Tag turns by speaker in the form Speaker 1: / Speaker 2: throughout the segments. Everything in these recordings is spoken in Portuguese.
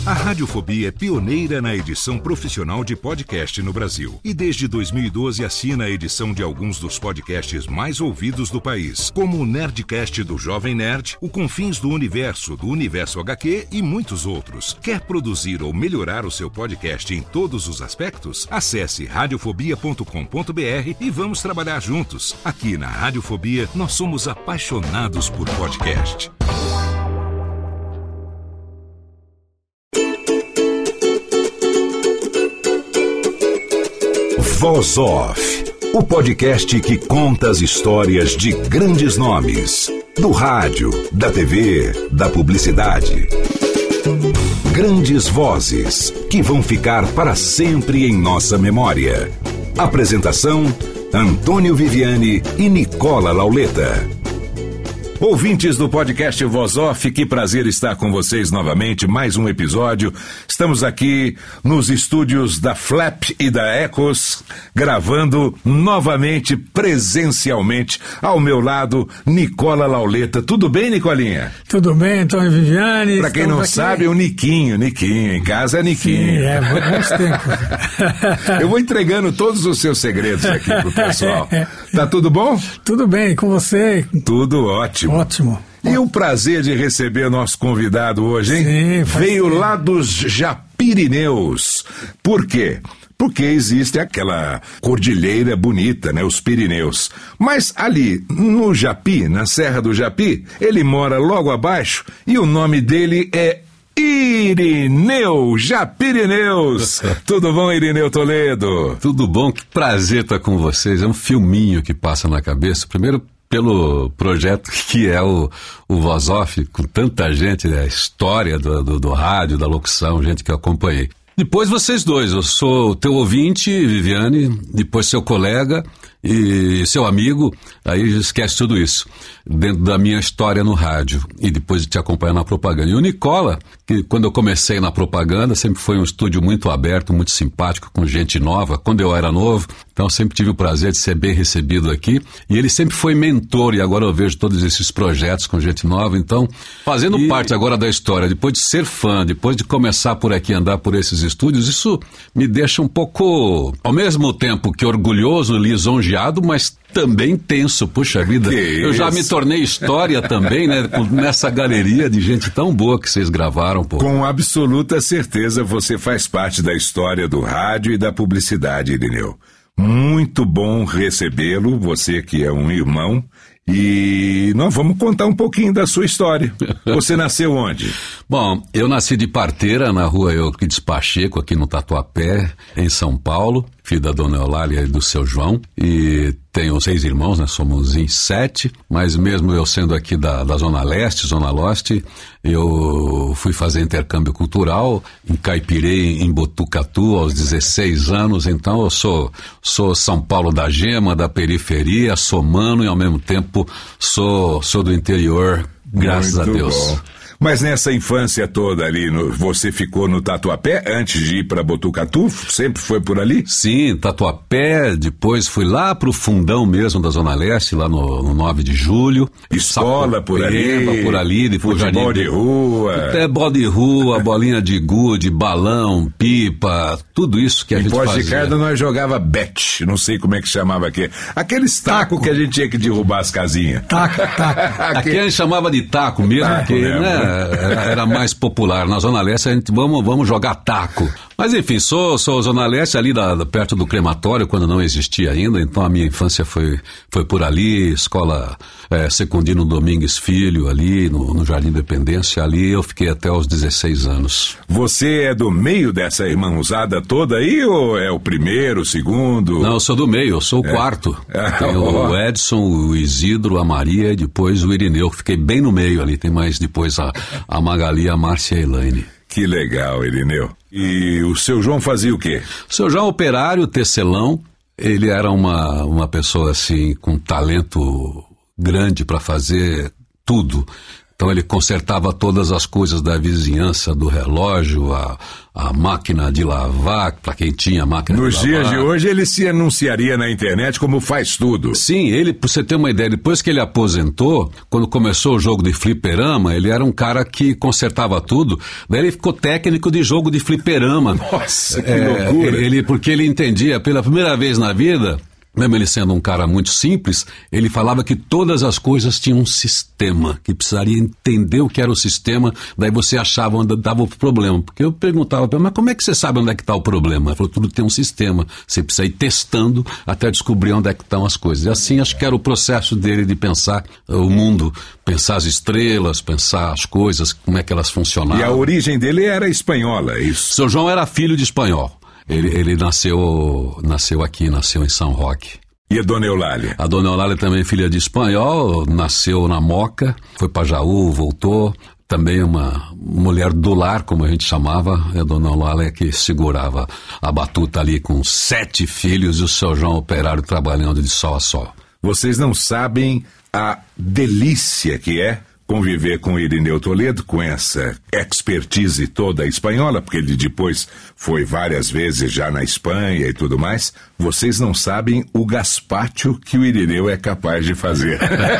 Speaker 1: A Radiofobia é pioneira na edição profissional de podcast no Brasil. E desde 2012 assina a edição de alguns dos podcasts mais ouvidos do país, como o Nerdcast do Jovem Nerd, o Confins do Universo HQ e muitos outros. Quer produzir ou melhorar o seu podcast em todos os aspectos? Acesse radiofobia.com.br e vamos trabalhar juntos. Aqui na Radiofobia, nós somos apaixonados por podcast. Voz Off, o podcast que conta as histórias de grandes nomes, do rádio, da TV, da publicidade. Grandes vozes que vão ficar para sempre em nossa memória. Apresentação: Antônio Viviani e Nicola Lauleta. Ouvintes do podcast Voz Off, que prazer estar com vocês novamente, mais um episódio. Estamos aqui nos estúdios da Flap e da Ecos, gravando novamente, presencialmente, ao meu lado, Nicola Lauleta. Tudo bem, Nicolinha?
Speaker 2: Tudo bem, Antônio Viviani.
Speaker 1: Pra quem não sabe, o Niquinho, em casa é Niquinho.
Speaker 2: Sim, bons tempos.
Speaker 1: Eu vou entregando todos os seus segredos aqui pro pessoal. Tá tudo bom?
Speaker 2: Tudo bem, com você?
Speaker 1: Tudo ótimo.
Speaker 2: Ótimo.
Speaker 1: E o prazer de receber nosso convidado hoje, hein?
Speaker 2: Sim,
Speaker 1: veio lá dos Japirineus. Por quê? Porque existe aquela cordilheira bonita, né? Os Pirineus. Mas ali, no Japi, na Serra do Japi, ele mora logo abaixo e o nome dele é Irineu Japirineus. Tudo bom, Irineu Toledo?
Speaker 3: Tudo bom, que prazer estar com vocês. É um filminho que passa na cabeça. Primeiro, pelo projeto que é o Voz Off, com tanta gente, né? A história do rádio, da locução, gente que eu acompanhei. Depois vocês dois, eu sou teu ouvinte, Viviane, depois seu colega e seu amigo, aí esquece tudo isso, dentro da minha história no rádio e depois de te acompanhar na propaganda. E o Nicola, que quando eu comecei na propaganda, sempre foi um estúdio muito aberto, muito simpático, com gente nova, quando eu era novo, então sempre tive o prazer de ser bem recebido aqui, e ele sempre foi mentor, e agora eu vejo todos esses projetos com gente nova, então, fazendo parte agora da história, depois de ser fã, depois de começar por aqui, andar por esses estúdios, isso me deixa um pouco, ao mesmo tempo que orgulhoso, lisonjeado, mas também tenso. Puxa vida, eu já me tornei história também, né? Nessa galeria de gente tão boa que vocês gravaram, pô.
Speaker 1: Com absoluta certeza você faz parte da história do rádio e da publicidade, Irineu. Muito bom recebê-lo, você que é um irmão. E nós vamos contar um pouquinho da sua história. Você nasceu onde?
Speaker 3: Bom, eu nasci de parteira na rua Euclides Pacheco, aqui no Tatuapé, em São Paulo. Filho da dona Eulália e do seu João. E tenho 6 irmãos, né? Somos em 7. Mas mesmo eu sendo aqui da Zona Leste, Zona Leste, eu fui fazer intercâmbio cultural, encaipirei em Botucatu aos 16 anos. Então eu sou São Paulo da gema, da periferia, sou mano e ao mesmo tempo sou do interior, graças a Deus.
Speaker 1: Bom. Mas nessa infância toda ali, você ficou no Tatuapé antes de ir para Botucatu? Sempre foi por ali?
Speaker 3: Sim, Tatuapé, depois fui lá pro fundão mesmo da Zona Leste, lá no 9 de julho.
Speaker 1: Escola por ali,
Speaker 3: depois
Speaker 1: futebol de rua.
Speaker 3: Até bola de rua, bolinha de gude, balão, pipa, tudo isso que a gente fazia.
Speaker 1: Em Pós de Carda nós jogava bet, não sei como é que chamava aqui. Aqueles taco que a gente tinha que derrubar as casinhas.
Speaker 2: Taco.
Speaker 3: Aqui a gente chamava de taco mesmo, porque, né? Era mais popular. Na Zona Leste a gente vamos jogar taco. Mas enfim, sou Zona Leste, ali perto do crematório, quando não existia ainda, então a minha infância foi por ali, escola Secundino Domingues Filho, ali no Jardim Independência, ali eu fiquei até os 16 anos.
Speaker 1: Você é do meio dessa irmãozada toda aí, ou é o primeiro, o segundo?
Speaker 3: Não, eu sou do meio, eu sou o quarto. Tem o Edson, o Isidro, a Maria e depois o Irineu, que fiquei bem no meio ali, tem mais depois a Magali, a Márcia e a Elaine.
Speaker 1: Que legal, Irineu. E o seu João fazia o quê?
Speaker 3: O seu João, operário, tecelão, ele era uma pessoa assim com talento grande para fazer tudo. Então ele consertava todas as coisas da vizinhança, do relógio, a máquina de lavar, para quem tinha máquina de lavar.
Speaker 4: Nos dias de hoje ele se anunciaria na internet como faz tudo.
Speaker 3: Sim, ele, pra você ter uma ideia, depois que ele aposentou, quando começou o jogo de fliperama, ele era um cara que consertava tudo, daí ele ficou técnico de jogo de fliperama.
Speaker 4: Nossa, que loucura.
Speaker 3: Porque ele entendia, pela primeira vez na vida, mesmo ele sendo um cara muito simples, ele falava que todas as coisas tinham um sistema, que precisaria entender o que era o sistema, daí você achava onde estava o problema. Porque eu perguntava para ele, mas como é que você sabe onde é que está o problema? Ele falou, tudo tem um sistema, você precisa ir testando até descobrir onde é que estão as coisas. E assim acho que era o processo dele de pensar o mundo, pensar as estrelas, pensar as coisas, como é que elas funcionavam.
Speaker 4: E a origem dele era espanhola, é isso?
Speaker 3: Seu João era filho de espanhol. Ele nasceu aqui, nasceu em São Roque.
Speaker 4: E a Dona Eulália?
Speaker 3: A Dona Eulália também filha de espanhol, nasceu na Moca, foi para Jaú, voltou. Também uma mulher do lar, como a gente chamava, a Dona Eulália que segurava a batuta ali com 7 filhos e o seu João operário trabalhando de sol a sol.
Speaker 4: Vocês não sabem a delícia que é conviver com Irineu Toledo, com essa expertise toda espanhola, porque ele depois foi várias vezes já na Espanha e tudo mais. Vocês não sabem o gazpacho que o Irineu é capaz de fazer.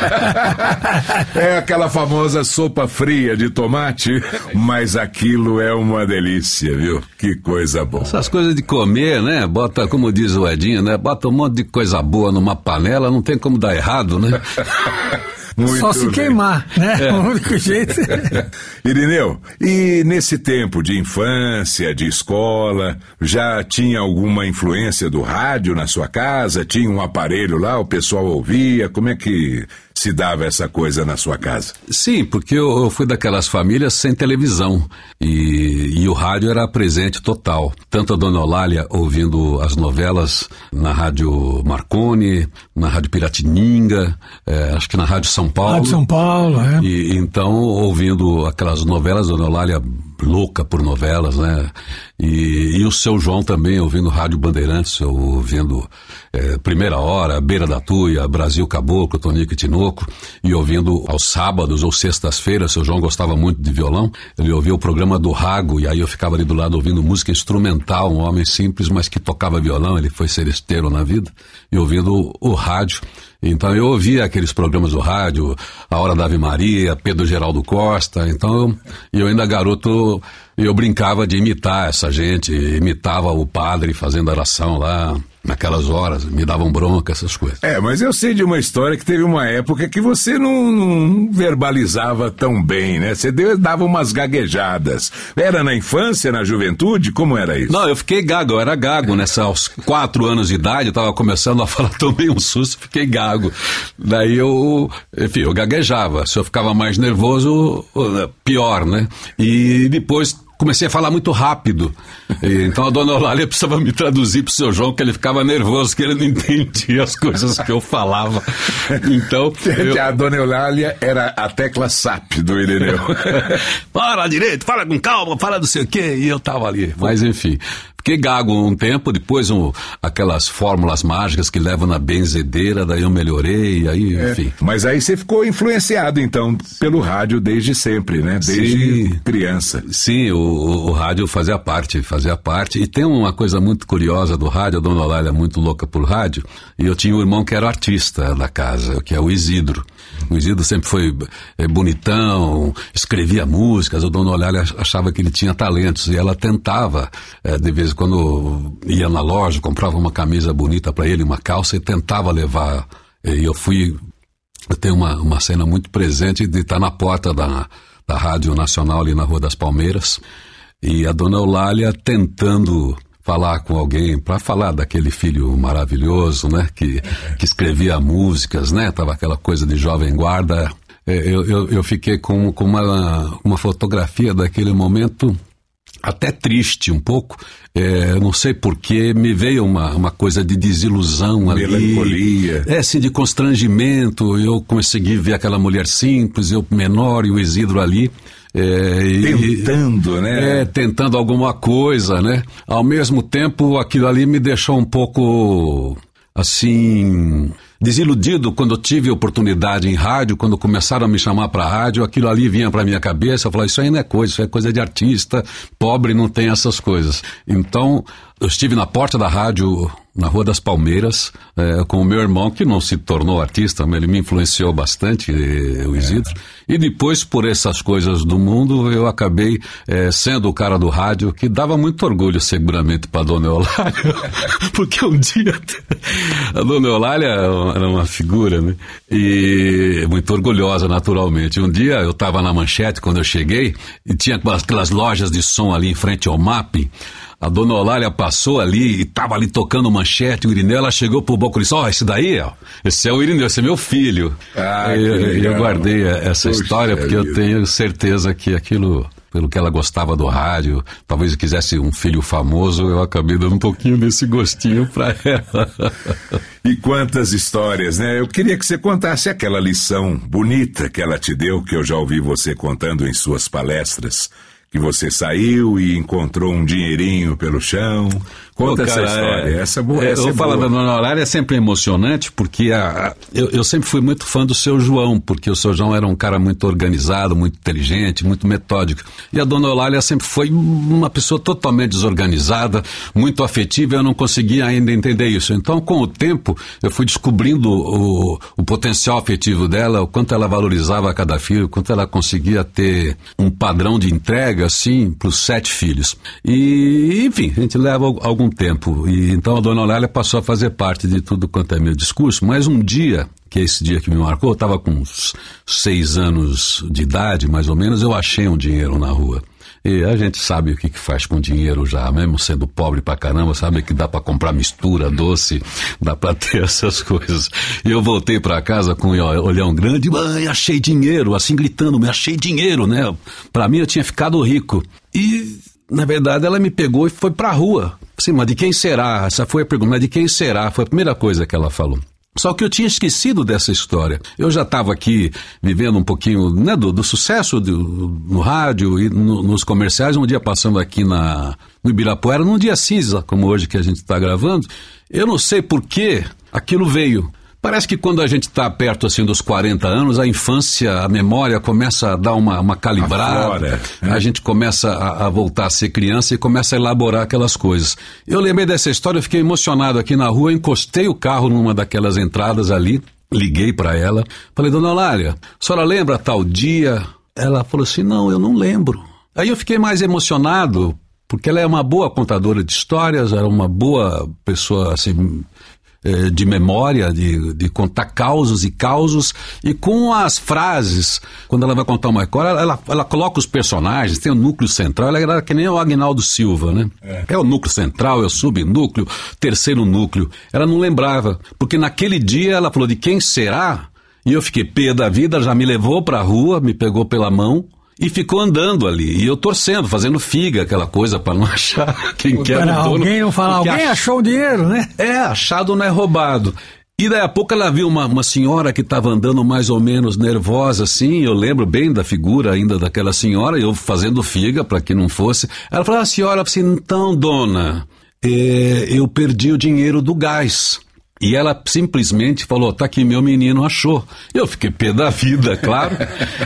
Speaker 4: É aquela famosa sopa fria de tomate, mas aquilo é uma delícia, viu? Que coisa boa.
Speaker 3: Essas coisas de comer, né? Bota, como diz o Edinho, né? Bota um monte de coisa boa numa panela, não tem como dar errado, né?
Speaker 4: Muito
Speaker 2: só se
Speaker 4: bem.
Speaker 2: Queimar, né? O único jeito.
Speaker 4: Irineu, e nesse tempo de infância, de escola, já tinha alguma influência do rádio na sua casa? Tinha um aparelho lá, o pessoal ouvia? Como é que se dava essa coisa na sua casa?
Speaker 3: Sim, porque eu fui daquelas famílias sem televisão e o rádio era presente total. Tanto a Dona Eulália ouvindo as novelas na Rádio Marconi, na Rádio Piratininga, acho que na Rádio São Paulo.
Speaker 2: Rádio São Paulo, é.
Speaker 3: E então, ouvindo aquelas novelas, Dona Eulália louca por novelas, né? E o seu João também, ouvindo Rádio Bandeirantes, ouvindo Primeira Hora, Beira da Tuia, Brasil Caboclo, Tonico e Tinoco, e ouvindo aos sábados ou sextas-feiras, seu João gostava muito de violão, ele ouvia o programa do Rago, e aí eu ficava ali do lado ouvindo música instrumental, um homem simples, mas que tocava violão, ele foi seresteiro na vida, e ouvindo o rádio. Então eu ouvia aqueles programas do rádio, A Hora da Ave Maria, Pedro Geraldo Costa, então eu ainda garoto, eu brincava de imitar essa gente, imitava o padre fazendo oração lá, naquelas horas, me davam bronca, essas coisas.
Speaker 4: Mas eu sei de uma história que teve uma época que você não verbalizava tão bem, né? Você dava umas gaguejadas. Era na infância, na juventude? Como era isso?
Speaker 3: Não, eu fiquei gago, eu era gago, aos 4 anos de idade, eu tava começando a falar, tomei um susto, fiquei gago. Daí eu gaguejava. Se eu ficava mais nervoso, pior, né? E depois comecei a falar muito rápido. Então a Dona Eulália precisava me traduzir pro seu João, que ele ficava nervoso, que ele não entendia as coisas que eu falava. Então
Speaker 4: A Dona Eulália era a tecla SAP do Irineu.
Speaker 3: Fala direito, fala com calma, fala do sei o quê, e eu tava ali. Mas enfim, fiquei gago um tempo, depois aquelas fórmulas mágicas que levam na benzedeira, daí eu melhorei, e aí, enfim.
Speaker 4: Mas aí você ficou influenciado, então, pelo rádio desde sempre, né? Desde criança.
Speaker 3: Sim, o rádio fazia parte. E tem uma coisa muito curiosa do rádio, a Dona Eulália é muito louca por rádio, e eu tinha um irmão que era artista da casa, que é o Isidro. O Isidro sempre foi bonitão, escrevia músicas, a Dona Eulália achava que ele tinha talentos, e ela tentava, de vez em quando ia na loja, comprava uma camisa bonita para ele, uma calça, e tentava levar. E eu tenho uma cena muito presente de estar na porta da Rádio Nacional ali na Rua das Palmeiras, e a Dona Eulália tentando falar com alguém para falar daquele filho maravilhoso, né, que escrevia músicas, né, tava aquela coisa de jovem guarda. Eu fiquei com uma fotografia daquele momento até triste um pouco, não sei porquê, me veio uma coisa de desilusão ali.
Speaker 4: Melancolia.
Speaker 3: Assim, de constrangimento, eu consegui ver aquela mulher simples, eu menor e o Isidro ali.
Speaker 4: Tentando, né?
Speaker 3: Tentando alguma coisa, né? Ao mesmo tempo, aquilo ali me deixou um pouco, assim, desiludido quando eu tive oportunidade em rádio, quando começaram a me chamar para rádio, aquilo ali vinha para minha cabeça, eu falava, isso aí não é coisa, isso é coisa de artista, pobre não tem essas coisas. Então, eu estive na porta da rádio, na Rua das Palmeiras, com o meu irmão, que não se tornou artista, mas ele me influenciou bastante, o Isidro. E depois, por essas coisas do mundo, eu acabei sendo o cara do rádio, que dava muito orgulho, seguramente, para a Dona Eulália, porque um dia a Dona Eulália era uma figura, né? E muito orgulhosa, naturalmente. Um dia eu estava na Manchete, quando eu cheguei, e tinha aquelas lojas de som ali em frente ao MAP. A Dona Eulália passou ali e estava ali tocando Manchete, o Irineu, ela chegou pro boco e disse, esse daí, esse é o Irineu, esse é meu filho. Eu guardei essa história porque eu tenho certeza que aquilo, pelo que ela gostava do rádio, talvez eu quisesse um filho famoso, eu acabei dando um pouquinho desse gostinho para ela.
Speaker 4: E quantas histórias, né? Eu queria que você contasse aquela lição bonita que ela te deu, que eu já ouvi você contando em suas palestras, que você saiu e encontrou um dinheirinho pelo chão. Conta essa história. Essa é boa.
Speaker 3: Eu falo da Dona Eulália, é sempre emocionante, porque eu sempre fui muito fã do seu João, porque o seu João era um cara muito organizado, muito inteligente, muito metódico. E a Dona Eulália sempre foi uma pessoa totalmente desorganizada, muito afetiva, e eu não conseguia ainda entender isso. Então, com o tempo, eu fui descobrindo o potencial afetivo dela, o quanto ela valorizava cada filho, o quanto ela conseguia ter um padrão de entrega, assim, para os 7 filhos. E, enfim, a gente leva algum tempo. E então a Dona Eulália passou a fazer parte de tudo quanto é meu discurso, mas um dia, que é esse dia que me marcou, eu estava com uns 6 anos de idade, mais ou menos, eu achei um dinheiro na rua. E a gente sabe o que faz com dinheiro já, mesmo sendo pobre pra caramba, sabe que dá pra comprar mistura, doce, dá pra ter essas coisas. E eu voltei pra casa com um olhão grande, mãe, achei dinheiro, assim gritando, mas achei dinheiro, né? Pra mim eu tinha ficado rico. E, na verdade, ela me pegou e foi pra rua. Assim, mas de quem será? Essa foi a pergunta, mas de quem será? Foi a primeira coisa que ela falou. Só que eu tinha esquecido dessa história. Eu já estava aqui vivendo um pouquinho, né, do sucesso no rádio e nos comerciais. Um dia passando aqui no Ibirapuera, num dia cinza, como hoje que a gente está gravando, eu não sei por que aquilo veio. Parece que quando a gente está perto assim dos 40 anos, a infância, a memória começa a dar uma calibrada, a gente começa a voltar a ser criança e começa a elaborar aquelas coisas. Eu lembrei dessa história, eu fiquei emocionado aqui na rua, encostei o carro numa daquelas entradas ali, liguei para ela, falei, Dona Eulália, a senhora lembra tal dia? Ela falou assim, não, eu não lembro. Aí eu fiquei mais emocionado, porque ela é uma boa contadora de histórias, era uma boa pessoa assim, de memória, de contar causos e causos, e com as frases, quando ela vai contar uma história, ela coloca os personagens, tem o núcleo central, ela era que nem o Agnaldo Silva, né? É o núcleo central, é o subnúcleo, terceiro núcleo. Ela não lembrava, porque naquele dia ela falou de quem será, e eu fiquei pé da vida, já me levou pra rua, me pegou pela mão, e ficou andando ali, e eu torcendo, fazendo figa, aquela coisa para não achar quem quer o dono.
Speaker 2: Alguém não falar, alguém achou o dinheiro, né?
Speaker 3: Achado não é roubado. E daí a pouco ela viu uma senhora que estava andando mais ou menos nervosa, assim, eu lembro bem da figura ainda daquela senhora, eu fazendo figa para que não fosse. Ela falou, a senhora, assim, então, dona, eu perdi o dinheiro do gás. E ela simplesmente falou, tá aqui, meu menino achou. Eu fiquei pé da vida, claro.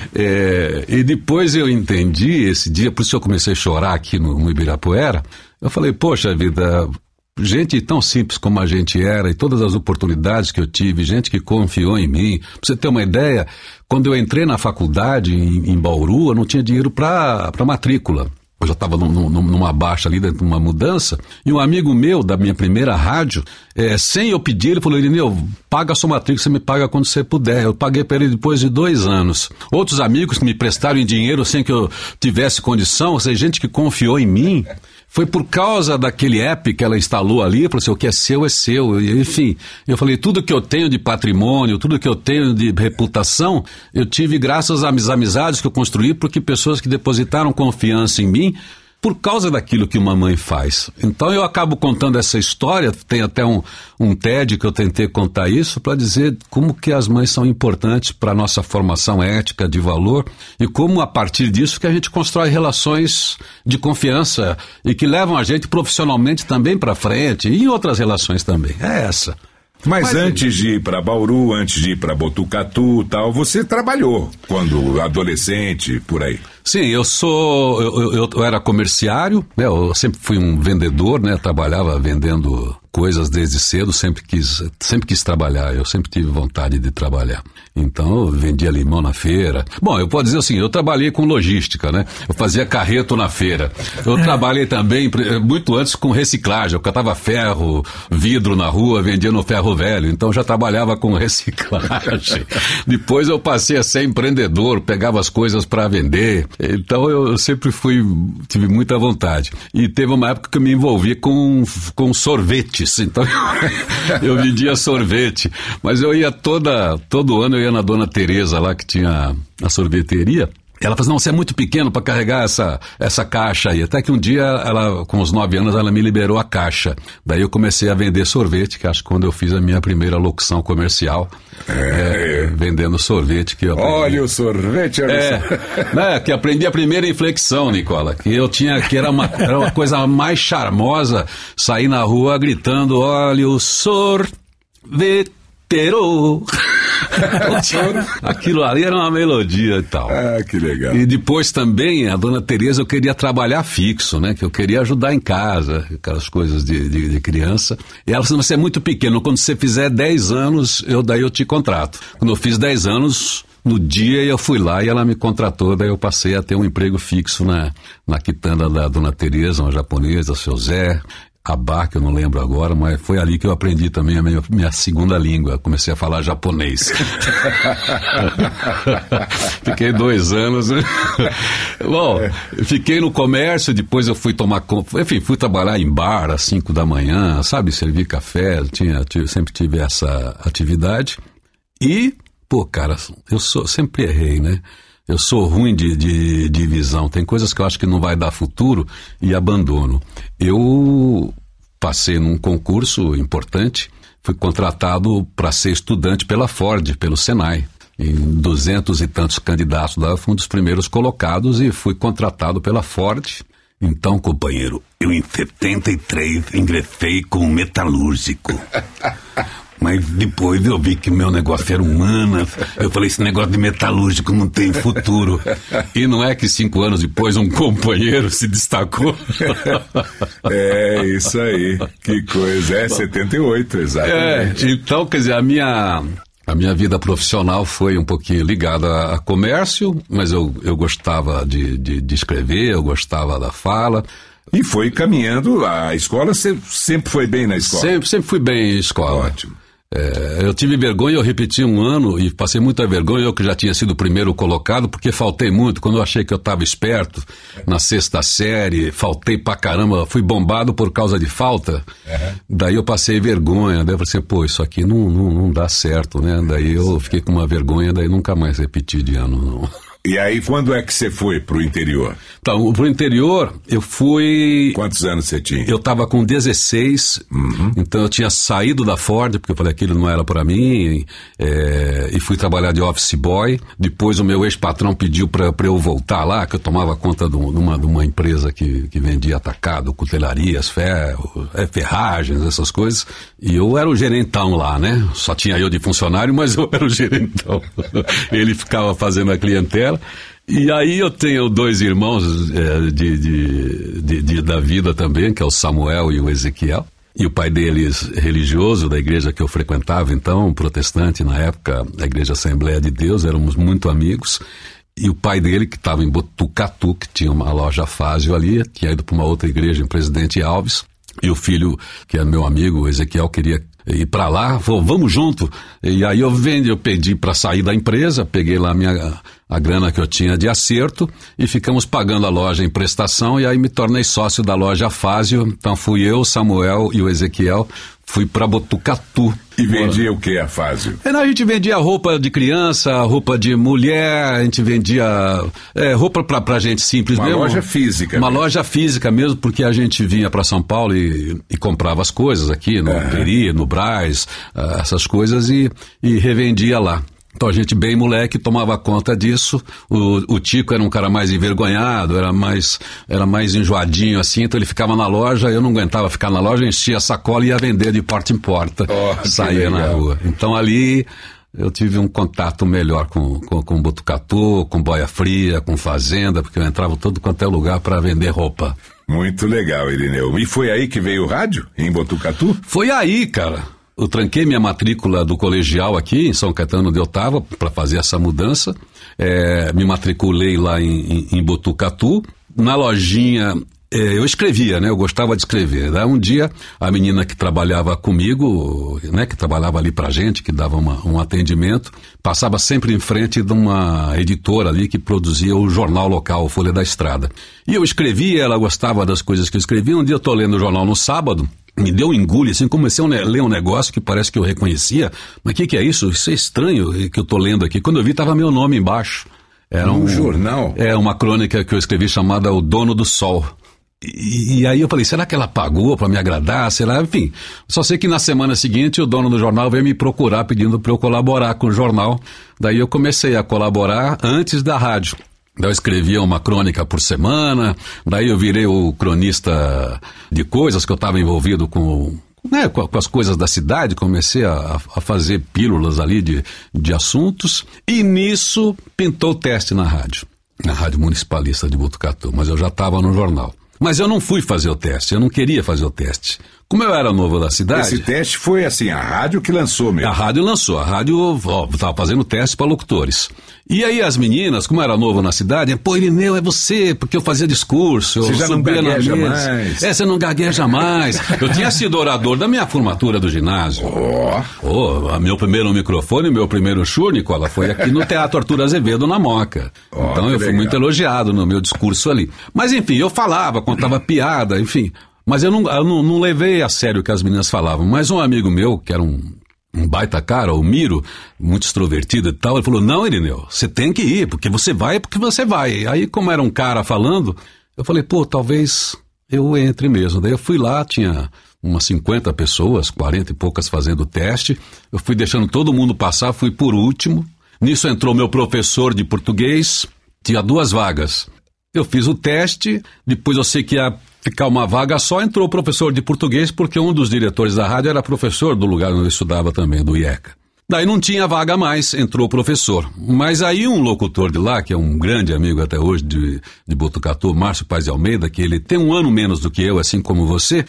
Speaker 3: E depois eu entendi esse dia, por isso eu comecei a chorar aqui no Ibirapuera. Eu falei, poxa vida, gente tão simples como a gente era e todas as oportunidades que eu tive, gente que confiou em mim. Pra você ter uma ideia, quando eu entrei na faculdade em Bauru, eu não tinha dinheiro para matrícula. Eu já estava numa baixa ali, dentro de uma mudança, e um amigo meu, da minha primeira rádio, sem eu pedir, ele falou, Irineu, paga a sua matrícula, você me paga quando você puder. Eu paguei para ele depois de 2 anos. Outros amigos que me prestaram em dinheiro sem que eu tivesse condição, ou seja, gente que confiou em mim, foi por causa daquele app que ela instalou ali, falou assim, o que é seu é seu. Enfim, eu falei, tudo que eu tenho de patrimônio, tudo que eu tenho de reputação, eu tive graças às amizades que eu construí, porque pessoas que depositaram confiança em mim, por causa daquilo que uma mãe faz. Então eu acabo contando essa história, tem até um TED que eu tentei contar isso, para dizer como que as mães são importantes para a nossa formação ética, de valor, e como a partir disso que a gente constrói relações de confiança e que levam a gente profissionalmente também para frente, e em outras relações também. É essa.
Speaker 4: Mas antes de ir para Bauru, antes de ir para Botucatu e tal, você trabalhou quando adolescente, por aí.
Speaker 3: Sim, eu era comerciário, né? Eu sempre fui um vendedor, né? Trabalhava vendendo coisas desde cedo, sempre quis trabalhar, eu sempre tive vontade de trabalhar. Então, eu vendia limão na feira. Bom, eu posso dizer assim, eu trabalhei com logística, né? Eu fazia carreto na feira. Eu trabalhei também, muito antes, com reciclagem. Eu catava ferro, vidro na rua, vendia no ferro velho. Então, eu já trabalhava com reciclagem. Depois eu passei a ser empreendedor, pegava as coisas para vender. Então, eu sempre tive muita vontade. E teve uma época que eu me envolvi com sorvetes. Então, eu vendia sorvete. Mas eu ia todo ano eu ia na Dona Tereza lá, que tinha a sorveteria. Ela falou, não, você é muito pequeno para carregar essa caixa aí. Até que um dia, ela, com os 9 anos, ela me liberou a caixa. Daí eu comecei a vender sorvete, que acho que quando eu fiz a minha primeira locução comercial, vendendo sorvete. Que eu aprendi.
Speaker 4: Olha o sorvete,
Speaker 3: que aprendi a primeira inflexão, Nicola, que era uma coisa mais charmosa, sair na rua gritando, olha o sorveteiro. Aquilo ali era uma melodia e tal.
Speaker 4: Ah, que legal.
Speaker 3: E depois também, a Dona Tereza, eu queria trabalhar fixo, né? Que eu queria ajudar em casa, aquelas coisas de criança. E ela falou, você é muito pequeno, quando você fizer 10 anos, daí eu te contrato. Quando eu fiz 10 anos... No dia eu fui lá e ela me contratou, daí eu passei a ter um emprego fixo na quitanda da Dona Tereza, uma japonesa, seu Zé, Abá, que eu não lembro agora, mas foi ali que eu aprendi também a minha segunda língua, comecei a falar japonês. Fiquei 2 anos, né? Bom, fiquei no comércio, depois eu fui fui trabalhar em bar às 5 da manhã, sabe, servir café, sempre tive essa atividade e... Pô, cara, eu sempre errei, né? Eu sou ruim de visão. Tem coisas que eu acho que não vai dar futuro e abandono. Eu passei num concurso importante, fui contratado para ser estudante pela Ford, pelo Senai. Em 200 e tantos candidatos lá, eu fui um dos primeiros colocados e fui contratado pela Ford. Então, companheiro, eu em 73 ingressei como metalúrgico. Mas depois eu vi que meu negócio era humanas. Eu falei, esse negócio de metalúrgico não tem futuro. E não é que 5 anos depois um companheiro se destacou?
Speaker 4: É, isso aí. Que coisa. 78, exatamente.
Speaker 3: Então, quer dizer, a minha vida profissional foi um pouquinho ligada a comércio, mas eu gostava de escrever, eu gostava da fala.
Speaker 4: E foi caminhando, a escola, você sempre foi bem na escola?
Speaker 3: Sempre fui bem em escola.
Speaker 4: Ótimo.
Speaker 3: Eu tive vergonha, eu repeti um ano e passei muita vergonha, eu que já tinha sido o primeiro colocado, porque faltei muito, quando eu achei que eu estava esperto, na 6ª série, faltei pra caramba, fui bombado por causa de falta, daí eu passei vergonha, daí eu falei assim, isso aqui não dá certo, né, daí eu fiquei com uma vergonha, daí nunca mais repeti de ano, não.
Speaker 4: E aí, quando é que você foi pro interior?
Speaker 3: Então, pro interior, eu fui...
Speaker 4: Quantos anos você tinha?
Speaker 3: Eu estava com 16, então eu tinha saído da Ford, porque eu falei que aquilo não era para mim, e fui trabalhar de office boy. Depois o meu ex-patrão pediu para eu voltar lá, que eu tomava conta de uma empresa que vendia atacado, cutelarias, ferragens, essas coisas. E eu era o gerentão lá, né? Só tinha eu de funcionário, mas eu era o gerentão. Ele ficava fazendo a clientela. E aí eu tenho 2 irmãos da vida também, que é o Samuel e o Ezequiel. E o pai deles, religioso da igreja que eu frequentava, então, protestante na época, da Igreja Assembleia de Deus, éramos muito amigos. E o pai dele, que estava em Botucatu, que tinha uma loja Fásio ali, tinha ido para uma outra igreja em Presidente Alves. E o filho, que é meu amigo, o Ezequiel, queria ir para lá, falou, vamos junto. E aí eu pedi para sair da empresa, peguei lá a grana que eu tinha de acerto e ficamos pagando a loja em prestação e aí me tornei sócio da loja Fásio. Então fui eu, Samuel e o Ezequiel, fui para Botucatu.
Speaker 4: E vendia o que a Fásio?
Speaker 3: A gente vendia roupa de criança, roupa de mulher, a gente vendia roupa pra gente simples mesmo.
Speaker 4: Uma loja física.
Speaker 3: Uma loja física mesmo, porque a gente vinha para São Paulo e comprava as coisas aqui no Peri, no Brás, essas coisas e revendia lá. Então a gente bem moleque tomava conta disso. O Tico era um cara mais envergonhado, era mais enjoadinho assim, então ele ficava na loja, eu não aguentava ficar na loja, enchia a sacola e ia vender de porta em porta, saía na rua. Então ali eu tive um contato melhor com Botucatu, com Boia Fria, com Fazenda, porque eu entrava todo quanto é lugar para vender roupa.
Speaker 4: Muito legal, Irineu. E foi aí que veio o rádio, em Botucatu?
Speaker 3: Foi aí, cara. Eu tranquei minha matrícula do colegial aqui em São Caetano onde eu estava para fazer essa mudança. Me matriculei lá em Botucatu. Na lojinha, eu escrevia, né? Eu gostava de escrever. Daí um dia, a menina que trabalhava comigo, né? Que trabalhava ali pra gente, que dava um atendimento, passava sempre em frente de uma editora ali que produzia o jornal local, o Folha da Estrada. E eu escrevia, ela gostava das coisas que eu escrevia. Um dia eu tô lendo o jornal no sábado, me deu um engule, assim, comecei a ler um negócio que parece que eu reconhecia. Mas o que é isso? Isso é estranho que eu tô lendo aqui. Quando eu vi, tava meu nome embaixo. Era um
Speaker 4: jornal?
Speaker 3: Uma crônica que eu escrevi chamada O Dono do Sol. E aí eu falei, será que ela pagou para me agradar? Será? Enfim, só sei que na semana seguinte o dono do jornal veio me procurar pedindo para eu colaborar com o jornal. Daí eu comecei a colaborar antes da rádio. Daí eu escrevia uma crônica por semana, daí eu virei o cronista de coisas que eu estava envolvido com as coisas da cidade, comecei a fazer pílulas ali de assuntos, e nisso pintou o teste na rádio municipalista de Botucatu, mas eu já estava no jornal. Mas eu não fui fazer o teste, eu não queria fazer o teste. Como eu era novo da cidade...
Speaker 4: Esse teste foi assim, a rádio que lançou mesmo.
Speaker 3: A rádio lançou, a rádio estava fazendo teste para locutores. E aí as meninas, como eu era novo na cidade, pô, Irineu, é você, porque eu fazia discurso.
Speaker 4: Você já não gagueja mais.
Speaker 3: Você não gagueja mais. Eu tinha sido orador da minha formatura do ginásio. Meu primeiro microfone, meu primeiro show, Nicola, foi aqui no Teatro Arthur Azevedo, na Moca. Então eu fui muito elogiado no meu discurso ali. Mas enfim, eu falava, contava piada, enfim... Mas eu não levei a sério o que as meninas falavam. Mas um amigo meu, que era um baita cara, o Miro, muito extrovertido e tal, ele falou, não, Irineu, você tem que ir, porque você vai. Aí, como era um cara falando, eu falei, talvez eu entre mesmo. Daí eu fui lá, tinha umas 50 pessoas, 40 e poucas fazendo o teste. Eu fui deixando todo mundo passar, fui por último. Nisso entrou meu professor de português, tinha 2 vagas. Eu fiz o teste, depois eu sei que ia ficar uma vaga só, entrou o professor de português, porque um dos diretores da rádio era professor do lugar onde eu estudava também, do IECA. Daí não tinha vaga mais, entrou o professor. Mas aí um locutor de lá, que é um grande amigo até hoje de Botucatu, Márcio Paz de Almeida, que ele tem 1 ano menos do que eu, assim como você,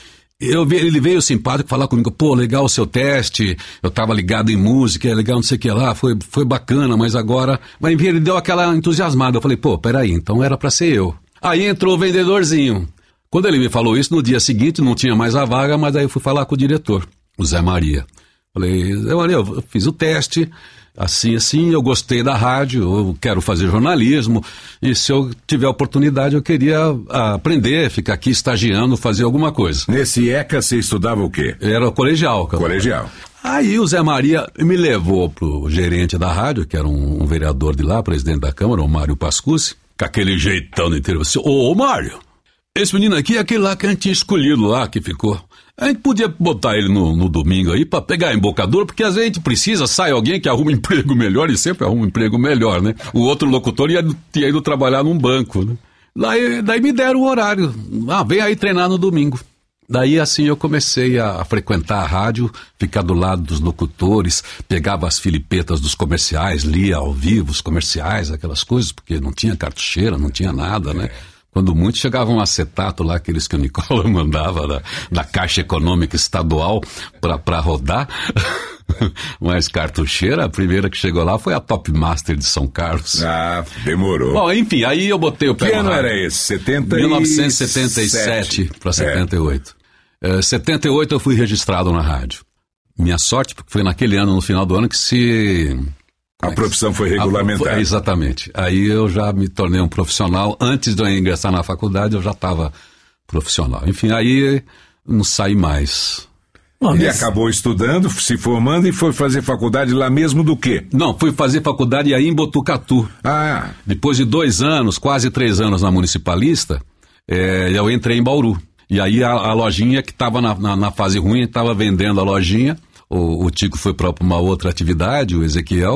Speaker 3: ele veio simpático falar comigo, legal o seu teste, eu estava ligado em música, legal não sei o que lá, foi bacana, mas agora... Mas enfim, ele deu aquela entusiasmada, eu falei, peraí, então era para ser eu. Aí entrou o vendedorzinho. Quando ele me falou isso, no dia seguinte não tinha mais a vaga, mas aí eu fui falar com o diretor, o Zé Maria. Falei, Zé Maria, eu fiz o teste, assim, eu gostei da rádio, eu quero fazer jornalismo, e se eu tiver oportunidade eu queria aprender, ficar aqui estagiando, fazer alguma coisa.
Speaker 4: Nesse ECA você estudava o quê?
Speaker 3: Era colegial.
Speaker 4: Colegial.
Speaker 3: Aí o Zé Maria me levou pro gerente da rádio, que era um vereador de lá, presidente da Câmara, o Mário Pascucci, com aquele jeitão de interior. Ô Mário, esse menino aqui é aquele lá que a gente tinha escolhido lá, que ficou. A gente podia botar ele no domingo aí pra pegar a embocadura, porque às vezes a gente precisa, sai alguém que arruma um emprego melhor, e sempre arruma um emprego melhor, né? O outro locutor tinha ido trabalhar num banco, né? Daí me deram o horário. Vem aí treinar no domingo. Daí assim eu comecei a frequentar a rádio, ficar do lado dos locutores, pegava as filipetas dos comerciais, lia ao vivo os comerciais, aquelas coisas, porque não tinha cartucheira, não tinha nada, né? Quando muito chegava um acetato lá, aqueles que o Nicola mandava da Caixa Econômica Estadual para rodar. Mas cartucheira, a primeira que chegou lá foi a Top Master de São Carlos.
Speaker 4: Demorou.
Speaker 3: Bom, enfim, aí eu botei o pé.
Speaker 4: Que ano era esse?
Speaker 3: 1977 para 78. 78 eu fui registrado na rádio. Minha sorte, porque foi naquele ano, no final do ano, que
Speaker 4: a profissão foi regulamentada.
Speaker 3: Exatamente. Aí eu já me tornei um profissional. Antes de eu ingressar na faculdade, eu já estava profissional. Enfim, aí não saí mais.
Speaker 4: Ele acabou estudando, se formando e foi fazer faculdade lá mesmo do quê?
Speaker 3: Não, fui fazer faculdade aí em Botucatu. Depois de 2 anos, quase 3 anos na municipalista, eu entrei em Bauru. E aí a lojinha que estava na fase ruim, estava vendendo a lojinha. O Tico foi para uma outra atividade, o Ezequiel.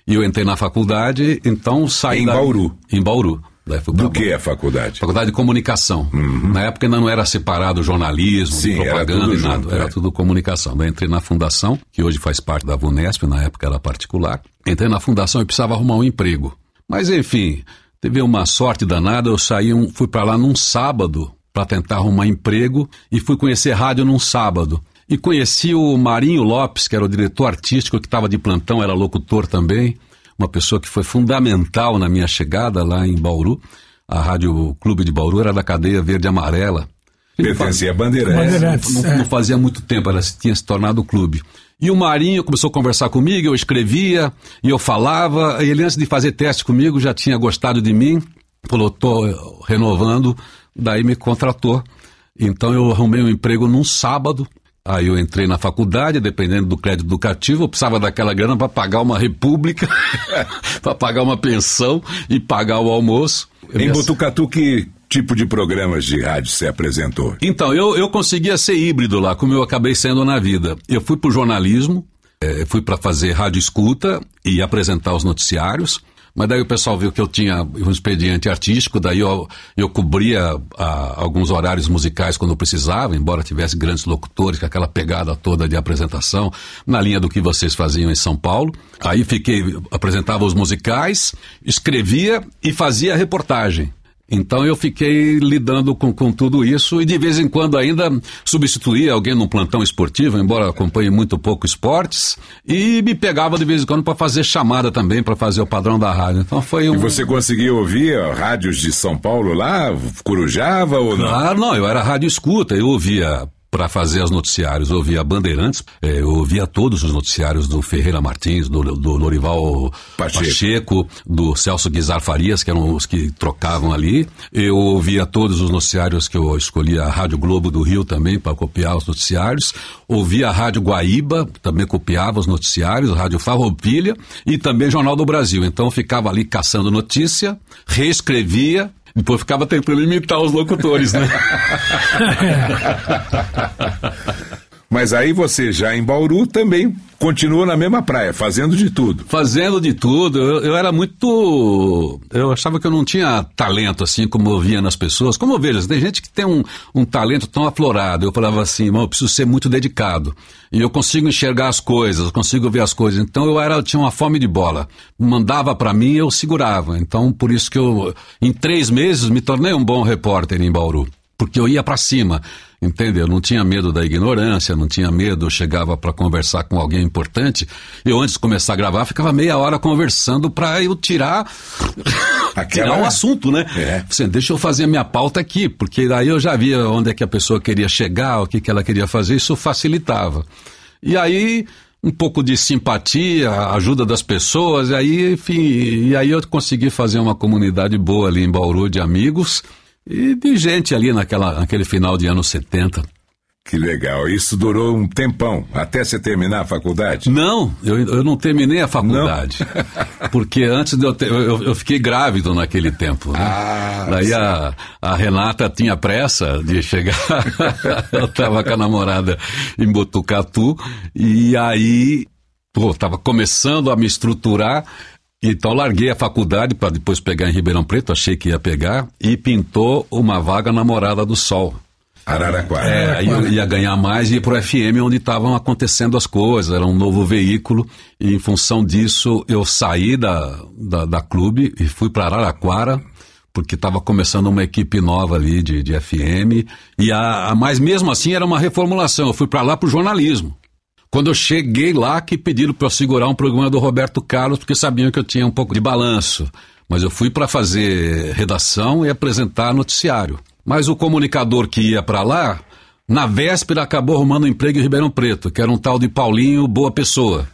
Speaker 3: E eu entrei na faculdade, então saí
Speaker 4: Em Bauru?
Speaker 3: Em Bauru.
Speaker 4: Do que é a faculdade?
Speaker 3: Faculdade de Comunicação. Na época ainda não era separado jornalismo,
Speaker 4: sim,
Speaker 3: propaganda e nada.
Speaker 4: Junto,
Speaker 3: era tudo comunicação. Daí entrei na fundação, que hoje faz parte da VUNESP, na época era particular. Entrei na fundação e precisava arrumar um emprego. Mas enfim, teve uma sorte danada, eu fui para lá num sábado para tentar arrumar emprego e fui conhecer rádio num sábado. E conheci o Marinho Lopes, que era o diretor artístico, que estava de plantão, era locutor também. Uma pessoa que foi fundamental na minha chegada lá em Bauru. A Rádio Clube de Bauru era da cadeia Verde e Amarela.
Speaker 4: Pertencia a Bandeirantes.
Speaker 3: Não fazia muito tempo, ela tinha se tornado clube. E o Marinho começou a conversar comigo, eu escrevia, e eu falava. E ele, antes de fazer teste comigo, já tinha gostado de mim. Falou, estou renovando, daí me contratou. Então eu arrumei um emprego num sábado. Aí eu entrei na faculdade, dependendo do crédito educativo, eu precisava daquela grana para pagar uma república, para pagar uma pensão e pagar o almoço.
Speaker 4: Em Botucatu, que tipo de programas de rádio você apresentou?
Speaker 3: Então, eu conseguia ser híbrido lá, como eu acabei sendo na vida. Eu fui para o jornalismo, fui para fazer rádio escuta e apresentar os noticiários. Mas daí o pessoal viu que eu tinha um expediente artístico, daí eu cobria alguns horários musicais quando eu precisava, embora tivesse grandes locutores, com aquela pegada toda de apresentação, na linha do que vocês faziam em São Paulo. Aí apresentava os musicais, escrevia e fazia reportagem. Então eu fiquei lidando com tudo isso e de vez em quando ainda substituía alguém num plantão esportivo, embora acompanhe muito pouco esportes, e me pegava de vez em quando para fazer chamada também, para fazer o padrão da rádio. Então foi
Speaker 4: E você conseguia ouvir rádios de São Paulo lá? Corujava ou não?
Speaker 3: Claro, não, eu era rádio escuta, eu ouvia... Para fazer os noticiários, eu ouvia Bandeirantes, eu ouvia todos os noticiários do Ferreira Martins, do Lorival Pacheco, do Celso Guizar Farias, que eram os que trocavam ali. Eu ouvia todos os noticiários que eu escolhia, a Rádio Globo do Rio também, para copiar os noticiários. Ouvia a Rádio Guaíba, também copiava os noticiários, a Rádio Farroupilha e também Jornal do Brasil. Então eu ficava ali caçando notícia, reescrevia, depois ficava tentando imitar os locutores, né?
Speaker 4: Mas aí você já em Bauru também continuou na mesma praia, fazendo de tudo.
Speaker 3: Fazendo de tudo. Eu era muito... Eu achava que eu não tinha talento, assim, como eu via nas pessoas. Como eu vejo, tem gente que tem um talento tão aflorado. Eu falava assim, eu preciso ser muito dedicado. E eu consigo enxergar as coisas, consigo ver as coisas. Então eu tinha uma fome de bola. Mandava para mim e eu segurava. Então por isso que eu, em 3 meses, me tornei um bom repórter em Bauru. Porque eu ia para cima, entendeu? Eu não tinha medo da ignorância, não tinha medo, eu chegava para conversar com alguém importante, eu antes de começar a gravar, ficava meia hora conversando para eu tirar o assunto, né? Assim, deixa eu fazer a minha pauta aqui, porque daí eu já via onde é que a pessoa queria chegar, o que ela queria fazer, isso facilitava. E aí, um pouco de simpatia, ajuda das pessoas, e aí, enfim, e aí eu consegui fazer uma comunidade boa ali em Bauru de amigos, e de gente ali naquele final de anos 70.
Speaker 4: Que legal. Isso durou um tempão, até você terminar a faculdade?
Speaker 3: Não, eu não terminei a faculdade. Não? Porque antes de eu fiquei grávido naquele tempo. Né? Daí a Renata tinha pressa de chegar. Eu estava com a namorada em Botucatu. E aí, estava começando a me estruturar. Então larguei a faculdade para depois pegar em Ribeirão Preto, achei que ia pegar, e pintou uma vaga na Morada do Sol.
Speaker 4: Araraquara.
Speaker 3: Aí eu ia ganhar mais e ia pro FM onde estavam acontecendo as coisas, era um novo veículo, e em função disso eu saí da clube e fui para Araraquara, porque estava começando uma equipe nova ali de FM, mas mesmo assim era uma reformulação, eu fui para lá pro jornalismo. Quando eu cheguei lá, que pediram para eu segurar um programa do Roberto Carlos, porque sabiam que eu tinha um pouco de balanço. Mas eu fui para fazer redação e apresentar noticiário. Mas o comunicador que ia para lá, na véspera acabou arrumando um emprego em Ribeirão Preto, que era um tal de Paulinho Boa Pessoa.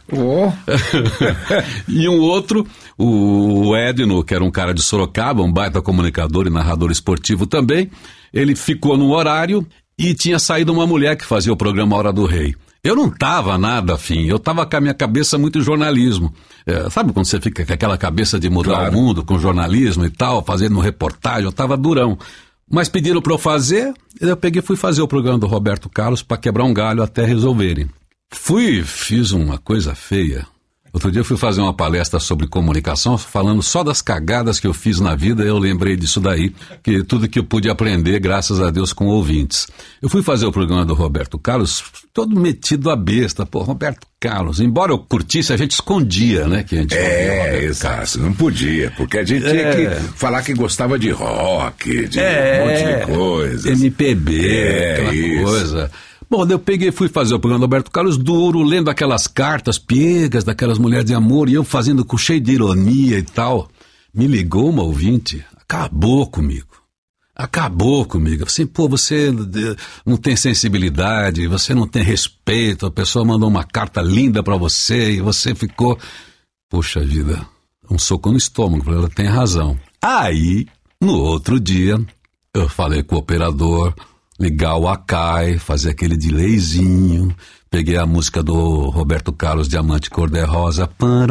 Speaker 3: E um outro, o Edno, que era um cara de Sorocaba, um baita comunicador e narrador esportivo também, ele ficou num horário e tinha saído uma mulher que fazia o programa Hora do Rei. Eu não estava nada afim, eu estava com a minha cabeça muito em jornalismo. Sabe quando você fica com aquela cabeça de mudar o mundo com jornalismo e tal, fazendo reportagem, eu estava durão. Mas pediram para eu fazer, eu peguei e fui fazer o programa do Roberto Carlos para quebrar um galho até resolverem. Fiz uma coisa feia. Outro dia eu fui fazer uma palestra sobre comunicação, falando só das cagadas que eu fiz na vida. Eu lembrei disso daí, que tudo que eu pude aprender, graças a Deus, com ouvintes. Eu fui fazer o programa do Roberto Carlos, todo metido a besta. Pô, Roberto Carlos, embora eu curtisse, a gente escondia, né? Que a gente
Speaker 4: exato, não podia, porque a gente tinha que falar que gostava de rock, de um monte de coisas.
Speaker 3: MPB, aquela coisa. Bom, eu peguei e fui fazer o programa do Roberto Carlos duro, lendo aquelas cartas piegas daquelas mulheres de amor, e eu fazendo com cheio de ironia e tal. Me ligou uma ouvinte, acabou comigo. Assim, pô, você não tem sensibilidade, você não tem respeito, a pessoa mandou uma carta linda pra você e você ficou... Poxa vida, um soco no estômago, ela tem razão. Aí, no outro dia, eu falei com o operador... ligar o Akai, fazer aquele delayzinho, peguei a música do Roberto Carlos, Diamante Cor-de-Rosa,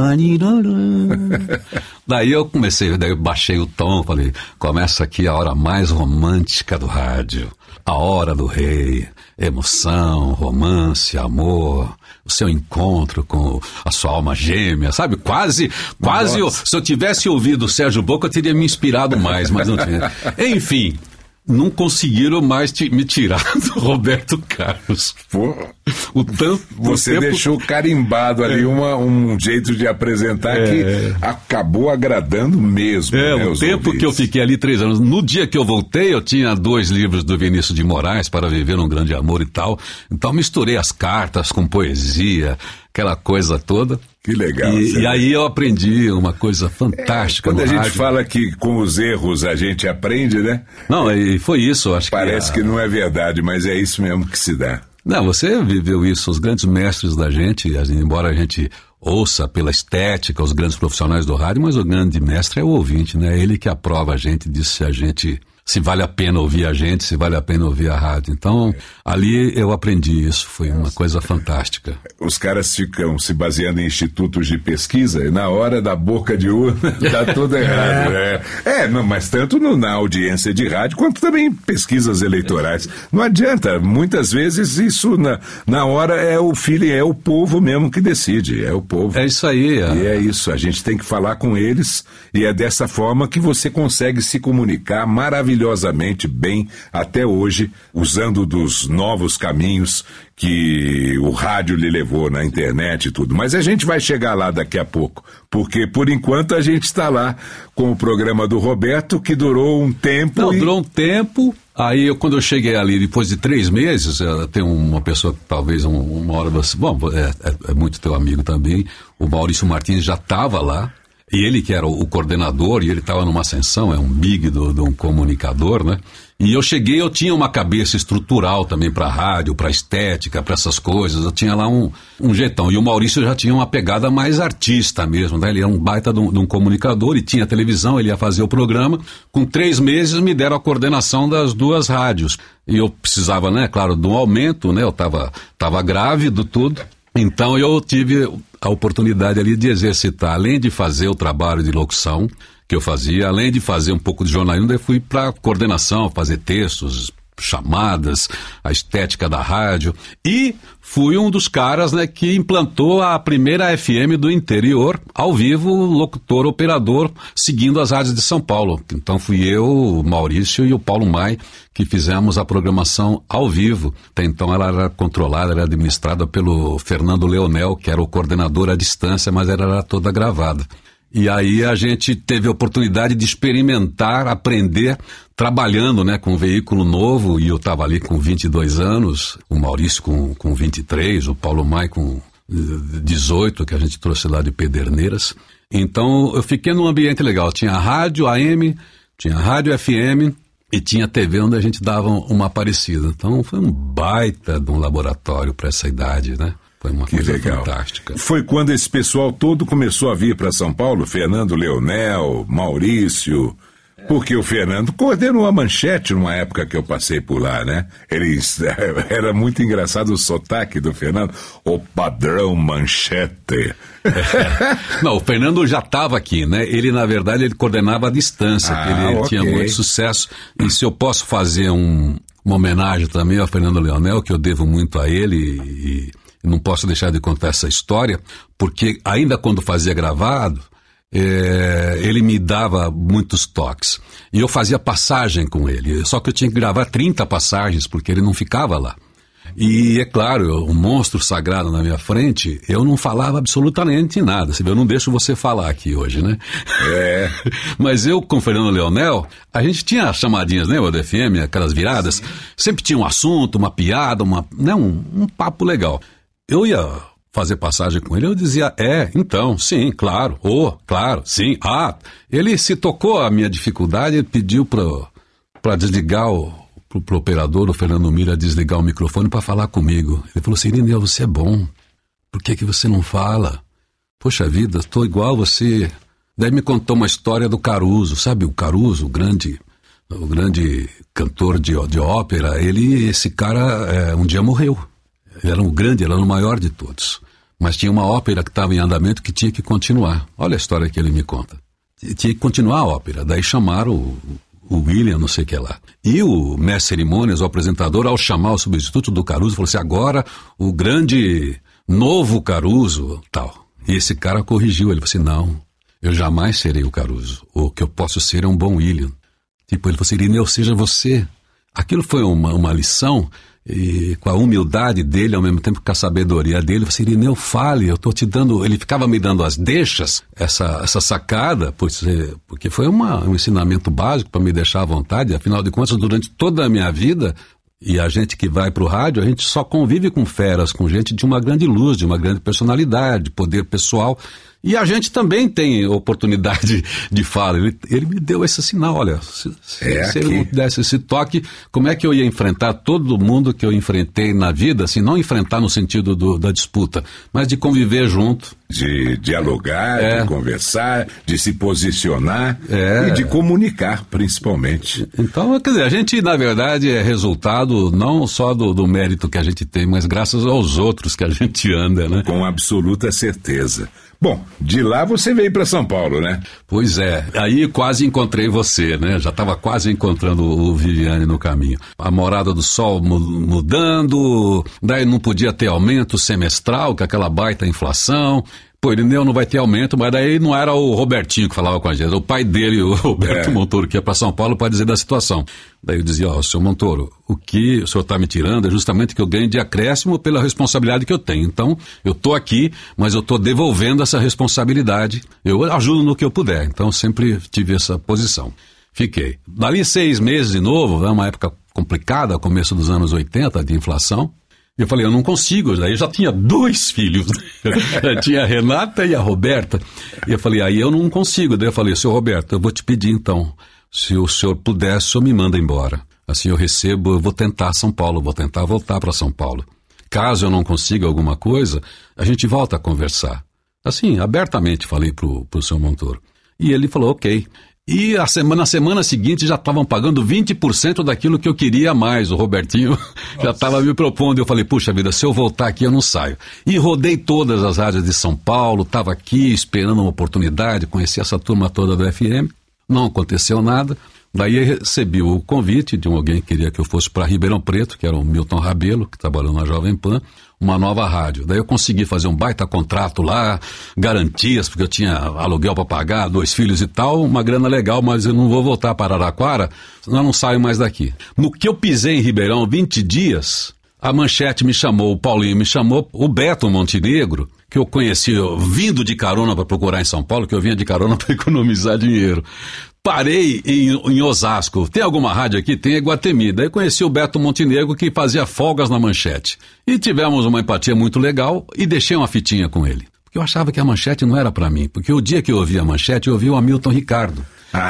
Speaker 3: daí eu baixei o tom, falei, começa aqui a hora mais romântica do rádio, a hora do rei, emoção, romance, amor, o seu encontro com a sua alma gêmea, sabe? Quase se eu tivesse ouvido o Sérgio Boca, eu teria me inspirado mais, mas não tinha. Enfim... Não conseguiram mais me tirar do Roberto Carlos.
Speaker 4: Pô, você deixou carimbado ali um jeito de apresentar que acabou agradando mesmo.
Speaker 3: O tempo que eu fiquei ali 3 anos. No dia que eu voltei, eu tinha 2 livros do Vinícius de Moraes, Para Viver um Grande Amor e tal. Então misturei as cartas com poesia, aquela coisa toda.
Speaker 4: Que legal.
Speaker 3: E aí eu aprendi uma coisa fantástica.
Speaker 4: Quando a gente fala que com os erros a gente aprende, né?
Speaker 3: Não, e foi isso, acho que...
Speaker 4: Parece que não é verdade, mas é isso mesmo que se dá.
Speaker 3: Não, você viveu isso, os grandes mestres da gente, embora a gente ouça pela estética os grandes profissionais do rádio, mas o grande mestre é o ouvinte, né? É ele que aprova a gente, diz se vale a pena ouvir a gente, se vale a pena ouvir a rádio. Então, ali eu aprendi isso, foi uma coisa fantástica.
Speaker 4: Os caras ficam se baseando em institutos de pesquisa e na hora da boca de urna dá tudo errado. Mas tanto na audiência de rádio quanto também em pesquisas eleitorais. Não adianta, muitas vezes isso na hora é o feeling, é o povo mesmo que decide, é o povo.
Speaker 3: É isso aí.
Speaker 4: E é isso, a gente tem que falar com eles e é dessa forma que você consegue se comunicar maravilhosamente bem até hoje, usando dos novos caminhos que o rádio lhe levou na internet e tudo. Mas a gente vai chegar lá daqui a pouco, porque por enquanto a gente está lá com o programa do Roberto, que durou um tempo.
Speaker 3: Durou um tempo. Aí, quando eu cheguei ali, depois de 3 meses, tem uma pessoa que talvez uma hora você... Bom, é muito teu amigo também, o Maurício Martins já estava lá. E ele que era o coordenador, e ele estava numa ascensão, é um big de um comunicador, né? E eu cheguei, eu tinha uma cabeça estrutural também para rádio, para estética, para essas coisas, eu tinha lá um jeitão. E o Maurício já tinha uma pegada mais artista mesmo, né? Ele era um baita de um comunicador e tinha televisão, ele ia fazer o programa. Com 3 meses me deram a coordenação das 2 rádios. E eu precisava, né, claro, de um aumento, né? Eu estava grávido, tudo. Então eu tive a oportunidade ali de exercitar, além de fazer o trabalho de locução que eu fazia, além de fazer um pouco de jornalismo, eu fui para coordenação, fazer textos, chamadas, a estética da rádio, e fui um dos caras, né, que implantou a primeira FM do interior, ao vivo, locutor, operador, seguindo as rádios de São Paulo. Então fui eu, o Maurício e o Paulo Mai que fizemos a programação ao vivo. Até então ela era controlada, era administrada pelo Fernando Leonel, que era o coordenador à distância, mas ela era toda gravada. E aí a gente teve a oportunidade de experimentar, aprender, trabalhando, né, com um veículo novo, e eu estava ali com 22 anos, o Maurício com 23, o Paulo Mai com 18, que a gente trouxe lá de Pederneiras. Então eu fiquei num ambiente legal, tinha rádio AM, tinha rádio FM e tinha TV onde a gente dava uma aparecida. Então foi um baita de um laboratório para essa idade, né? Foi uma coisa fantástica.
Speaker 4: Foi quando esse pessoal todo começou a vir para São Paulo, Fernando Leonel, Maurício, porque o Fernando coordenou a Manchete numa época que eu passei por lá, né? Era muito engraçado o sotaque do Fernando, o padrão Manchete.
Speaker 3: Não, o Fernando já estava aqui, né? Ele, na verdade, ele coordenava a distância, ele tinha muito sucesso. E se eu posso fazer uma homenagem também ao Fernando Leonel, que eu devo muito a ele não posso deixar de contar essa história, porque ainda quando fazia gravado, ele me dava muitos toques. E eu fazia passagem com ele, só que eu tinha que gravar 30 passagens, porque ele não ficava lá. E é claro, o monstro sagrado na minha frente, eu não falava absolutamente nada. Você vê, eu não deixo você falar aqui hoje, né? Mas eu com o Fernando Leonel, a gente tinha chamadinhas, lembra do FM, aquelas viradas? Sim. Sempre tinha um assunto, uma piada, um papo legal. Eu ia fazer passagem com ele, eu dizia, então, sim, claro, claro, sim, Ele se tocou a minha dificuldade, ele pediu para desligar pro operador, o Fernando Mira, desligar o microfone para falar comigo. Ele falou assim, Irineu, você é bom, por que você não fala? Poxa vida, estou igual você. Daí me contou uma história do Caruso, sabe o Caruso, o grande cantor de ópera, esse cara um dia morreu. Ele era ele era o maior de todos. Mas tinha uma ópera que estava em andamento que tinha que continuar. Olha a história que ele me conta. Tinha que continuar a ópera, daí chamaram o William, não sei o que lá. E o mestre cerimônias, o apresentador, ao chamar o substituto do Caruso, falou assim, agora o grande novo Caruso, tal. E esse cara corrigiu, ele falou assim, não, eu jamais serei o Caruso. O que eu posso ser é um bom William. Ele falou assim, Irineu, seja você. Aquilo foi uma lição, e com a humildade dele, ao mesmo tempo com a sabedoria dele, eu falei, Irineu, fale, eu estou te dando, ele ficava me dando as deixas, essa sacada, porque foi um ensinamento básico para me deixar à vontade, afinal de contas, durante toda a minha vida, e a gente que vai para o rádio, a gente só convive com feras, com gente de uma grande luz, de uma grande personalidade, poder pessoal, e a gente também tem oportunidade de fala. Ele me deu esse sinal, olha, se ele não desse esse toque, como é que eu ia enfrentar todo mundo que eu enfrentei na vida, assim, não enfrentar no sentido da disputa, mas de conviver junto.
Speaker 4: De dialogar, de conversar, de se posicionar e de comunicar, principalmente.
Speaker 3: Então, quer dizer, a gente, na verdade, é resultado não só do mérito que a gente tem, mas graças aos outros que a gente anda, né?
Speaker 4: Com absoluta certeza. Bom, de lá você veio para São Paulo, né?
Speaker 3: Pois é, aí quase encontrei você, né? Já estava quase encontrando o Viviane no caminho. A Morada do Sol mudando, daí não podia ter aumento semestral, com aquela baita inflação. Pô, Irineu não vai ter aumento, mas daí não era o Robertinho que falava com a gente, era o pai dele, o Roberto Montoro, que ia para São Paulo para dizer da situação. Daí eu dizia, senhor Montoro, o que o senhor está me tirando é justamente que eu ganho de acréscimo pela responsabilidade que eu tenho. Então, eu estou aqui, mas eu estou devolvendo essa responsabilidade. Eu ajudo no que eu puder. Então, eu sempre tive essa posição. Fiquei. Dali 6 meses de novo, uma época complicada, começo dos anos 80, de inflação. Eu falei, eu não consigo, daí eu já tinha 2 filhos, tinha a Renata e a Roberta, e eu falei, aí eu não consigo, daí eu falei, senhor Roberto, eu vou te pedir então, se o senhor puder, o senhor me manda embora, assim eu recebo, eu vou tentar São Paulo, vou tentar voltar para São Paulo, caso eu não consiga alguma coisa, a gente volta a conversar, assim, abertamente falei pro senhor Montoro, e ele falou, ok. E na semana seguinte já estavam pagando 20% daquilo que eu queria mais. O Robertinho já estava me propondo. Eu falei, puxa vida, se eu voltar aqui eu não saio. E rodei todas as áreas de São Paulo, estava aqui esperando uma oportunidade, conheci essa turma toda do FM. Não aconteceu nada. Daí eu recebi o convite de alguém que queria que eu fosse para Ribeirão Preto, que era o Milton Rabelo, que trabalhou na Jovem Pan, uma nova rádio. Daí eu consegui fazer um baita contrato lá, garantias, porque eu tinha aluguel para pagar, 2 filhos e tal, uma grana legal, mas eu não vou voltar para Araraquara, senão eu não saio mais daqui. No que eu pisei em Ribeirão, 20 dias, a Manchete me chamou, o Paulinho me chamou, o Beto Montenegro, que eu conheci vindo de carona para procurar em São Paulo, que eu vinha de carona para economizar dinheiro. Parei em Osasco. Tem alguma rádio aqui? Tem Iguatemi. Daí conheci o Beto Montenegro, que fazia folgas na Manchete. E tivemos uma empatia muito legal e deixei uma fitinha com ele. Porque eu achava que a Manchete não era para mim. Porque o dia que eu ouvi a Manchete, eu ouvi o Hamilton Ricardo.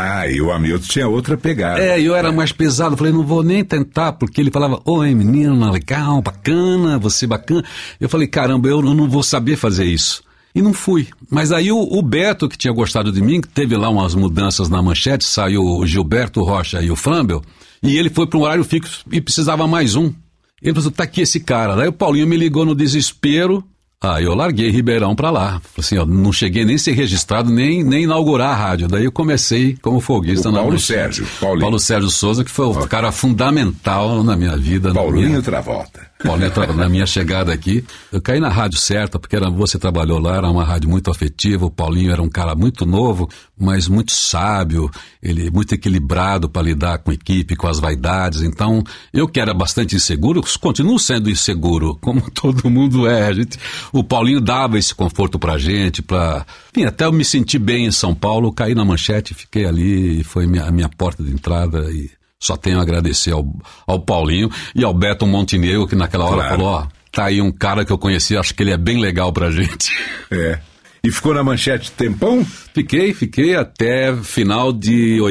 Speaker 4: E o Hamilton tinha outra pegada.
Speaker 3: Eu era mais pesado. Falei, não vou nem tentar, porque ele falava, oi menino, legal, bacana, você bacana. Eu falei, caramba, eu não vou saber fazer isso. E não fui. Mas aí o Beto, que tinha gostado de mim, que teve lá umas mudanças na Manchete, saiu o Gilberto Rocha e o Frambel, e ele foi para um horário fixo e precisava mais um. Ele falou, tá aqui esse cara. Daí o Paulinho me ligou no desespero, eu larguei Ribeirão para lá. Falei assim, não cheguei nem a ser registrado, nem inaugurar a rádio. Daí eu comecei como folguista na Manchete.
Speaker 4: Paulo
Speaker 3: Sérgio Souza, que foi o cara fundamental na minha vida.
Speaker 4: Paulinho Travolta.
Speaker 3: Paulinho, na minha chegada aqui, eu caí na rádio certa, porque você trabalhou lá, era uma rádio muito afetiva, o Paulinho era um cara muito novo, mas muito sábio, ele muito equilibrado para lidar com a equipe, com as vaidades. Então, eu que era bastante inseguro, continuo sendo inseguro, como todo mundo é. O Paulinho dava esse conforto pra gente, enfim, até eu me sentir bem em São Paulo, caí na Manchete, fiquei ali, e foi a minha porta de entrada, e só tenho a agradecer ao Paulinho e ao Beto Montenegro, que naquela hora falou, tá aí um cara que eu conheci, acho que ele é bem legal pra gente.
Speaker 4: E ficou na Manchete tempão?
Speaker 3: Fiquei até final de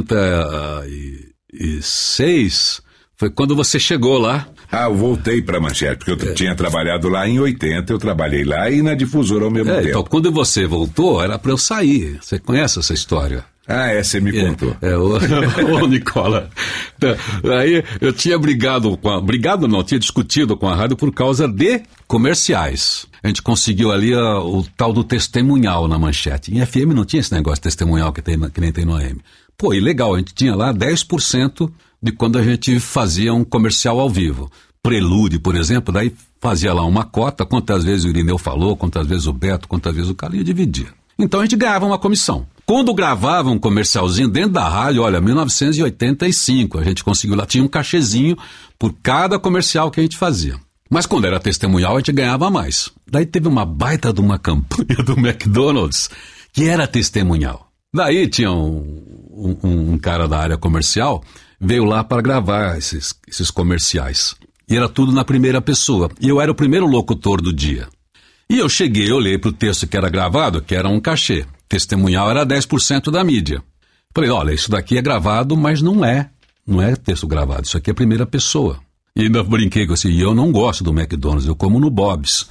Speaker 3: 86, foi quando você chegou lá.
Speaker 4: Eu voltei pra Manchete, porque eu tinha trabalhado lá em 80, eu trabalhei lá e na Difusora ao mesmo tempo.
Speaker 3: Então, quando você voltou, era pra eu sair, você conhece essa história?
Speaker 4: Você me contou.
Speaker 3: Ô Nicola, aí eu tinha tinha discutido com a rádio por causa de comerciais. A gente conseguiu ali o tal do testemunhal na Manchete. Em FM não tinha esse negócio de testemunhal que nem tem no AM. E legal, a gente tinha lá 10% de quando a gente fazia um comercial ao vivo. Prelúdio, por exemplo, daí fazia lá uma cota, quantas vezes o Irineu falou, quantas vezes o Beto, quantas vezes o Carlinho, dividia. Então a gente ganhava uma comissão. Quando gravava um comercialzinho dentro da rádio, 1985, a gente conseguiu lá, tinha um cachezinho por cada comercial que a gente fazia. Mas quando era testemunhal, a gente ganhava mais. Daí teve uma baita de uma campanha do McDonald's, que era testemunhal. Daí tinha um cara da área comercial, veio lá para gravar esses comerciais. E era tudo na primeira pessoa. E eu era o primeiro locutor do dia. E eu cheguei, olhei para o texto que era gravado, que era um cachê. Testemunhal era 10% da mídia. Falei, olha, isso daqui é gravado, mas não é texto gravado, isso aqui é primeira pessoa. E ainda brinquei com assim, eu não gosto do McDonald's, eu como no Bob's.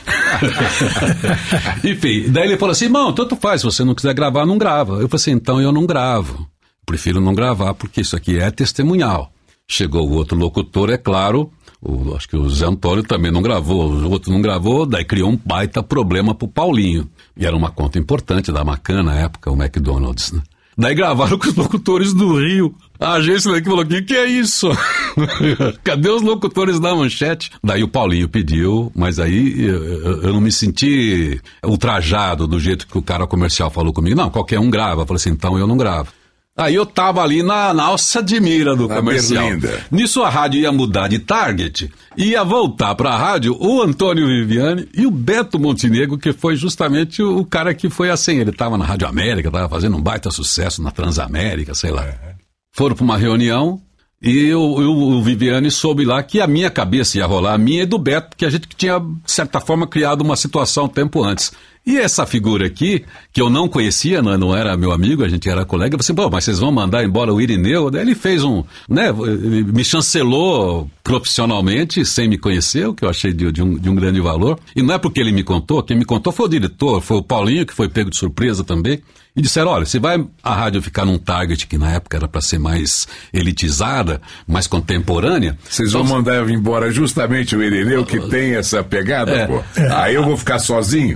Speaker 3: Enfim, daí ele falou assim, irmão, tanto faz, se você não quiser gravar, não grava. Eu falei assim, então eu não gravo. Prefiro não gravar, porque isso aqui é testemunhal. Chegou o outro locutor, é claro, acho que o Zé Antônio também não gravou, o outro não gravou, daí criou um baita problema pro Paulinho. E era uma conta importante da Macan na época, o McDonald's, né? Daí gravaram com os locutores do Rio. A agência daqui falou, que é isso? Cadê os locutores da Manchete? Daí o Paulinho pediu, mas aí eu não me senti ultrajado do jeito que o cara comercial falou comigo. Não, qualquer um grava. Eu falei assim, então eu não gravo. Aí eu tava ali na alça de mira do comercial. Berlinda. Nisso a rádio ia mudar de target, ia voltar pra rádio o Antônio Viviani e o Beto Montenegro, que foi justamente o cara que foi assim. Ele tava na Rádio América, tava fazendo um baita sucesso na Transamérica, sei lá. Foram pra uma reunião e o Viviani soube lá que a minha cabeça ia rolar, a minha e do Beto, porque a gente tinha, de certa forma, criado uma situação um tempo antes. E essa figura aqui, que eu não conhecia, não era meu amigo, a gente era colega, eu falei assim, mas vocês vão mandar embora o Irineu? Daí ele fez ele me chancelou profissionalmente, sem me conhecer, o que eu achei de um grande valor. E não é porque ele me contou, quem me contou foi o diretor, foi o Paulinho, que foi pego de surpresa também. E disseram, olha, se vai a rádio ficar num target que na época era para ser mais elitizada, mais contemporânea...
Speaker 4: Vocês vão mandar embora justamente o Irineu, que tem essa pegada, pô? Aí eu vou ficar sozinho?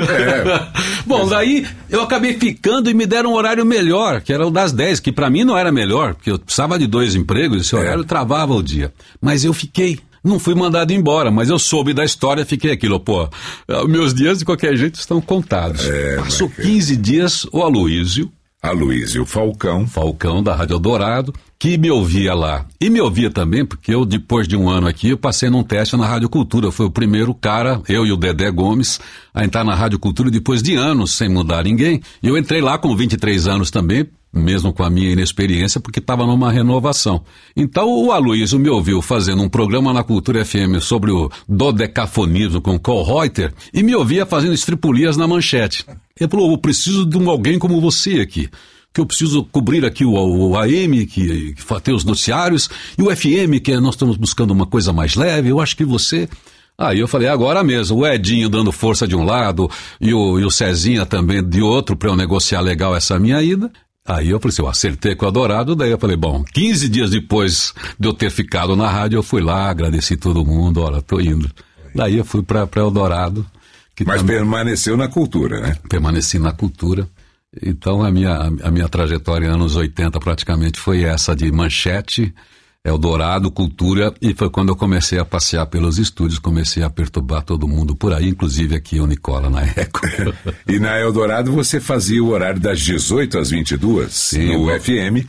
Speaker 3: Bom, daí eu acabei ficando e me deram um horário melhor, que era o das 10, que para mim não era melhor, porque eu precisava de 2 empregos, esse horário travava o dia. Mas eu fiquei... Não fui mandado embora, mas eu soube da história, fiquei aquilo, meus dias de qualquer jeito estão contados. Passou 15 dias, o Aloísio Falcão da Rádio Eldorado, que me ouvia lá. E me ouvia também, porque eu, depois de um ano aqui, eu passei num teste na Rádio Cultura. Foi o primeiro cara, eu e o Dedé Gomes, a entrar na Rádio Cultura depois de anos, sem mudar ninguém. E eu entrei lá com 23 anos também, mesmo com a minha inexperiência, porque estava numa renovação. Então o Aloísio me ouviu fazendo um programa na Cultura FM sobre o dodecafonismo com Kohl Reuter e me ouvia fazendo estripulias na Manchete. Ele falou, eu preciso de alguém como você aqui, que eu preciso cobrir aqui o AM, que tem os noticiários, e o FM, que nós estamos buscando uma coisa mais leve, eu acho que você... Aí eu falei, agora mesmo, o Edinho dando força de um lado e o Cezinha também de outro, para eu negociar legal essa minha ida. Aí eu falei assim, eu acertei com o Eldorado, daí eu falei, 15 dias depois de eu ter ficado na rádio, eu fui lá, agradeci todo mundo, tô indo. Daí eu fui para Eldorado.
Speaker 4: Mas permaneceu na cultura, né?
Speaker 3: Permaneci na cultura. Então a minha trajetória em anos 80 praticamente foi essa de Manchete, Eldorado, Cultura, e foi quando eu comecei a passear pelos estúdios, comecei a perturbar todo mundo por aí, inclusive aqui o Nicola na Record.
Speaker 4: E na Eldorado você fazia o horário das 18 às 22, sim, no FM.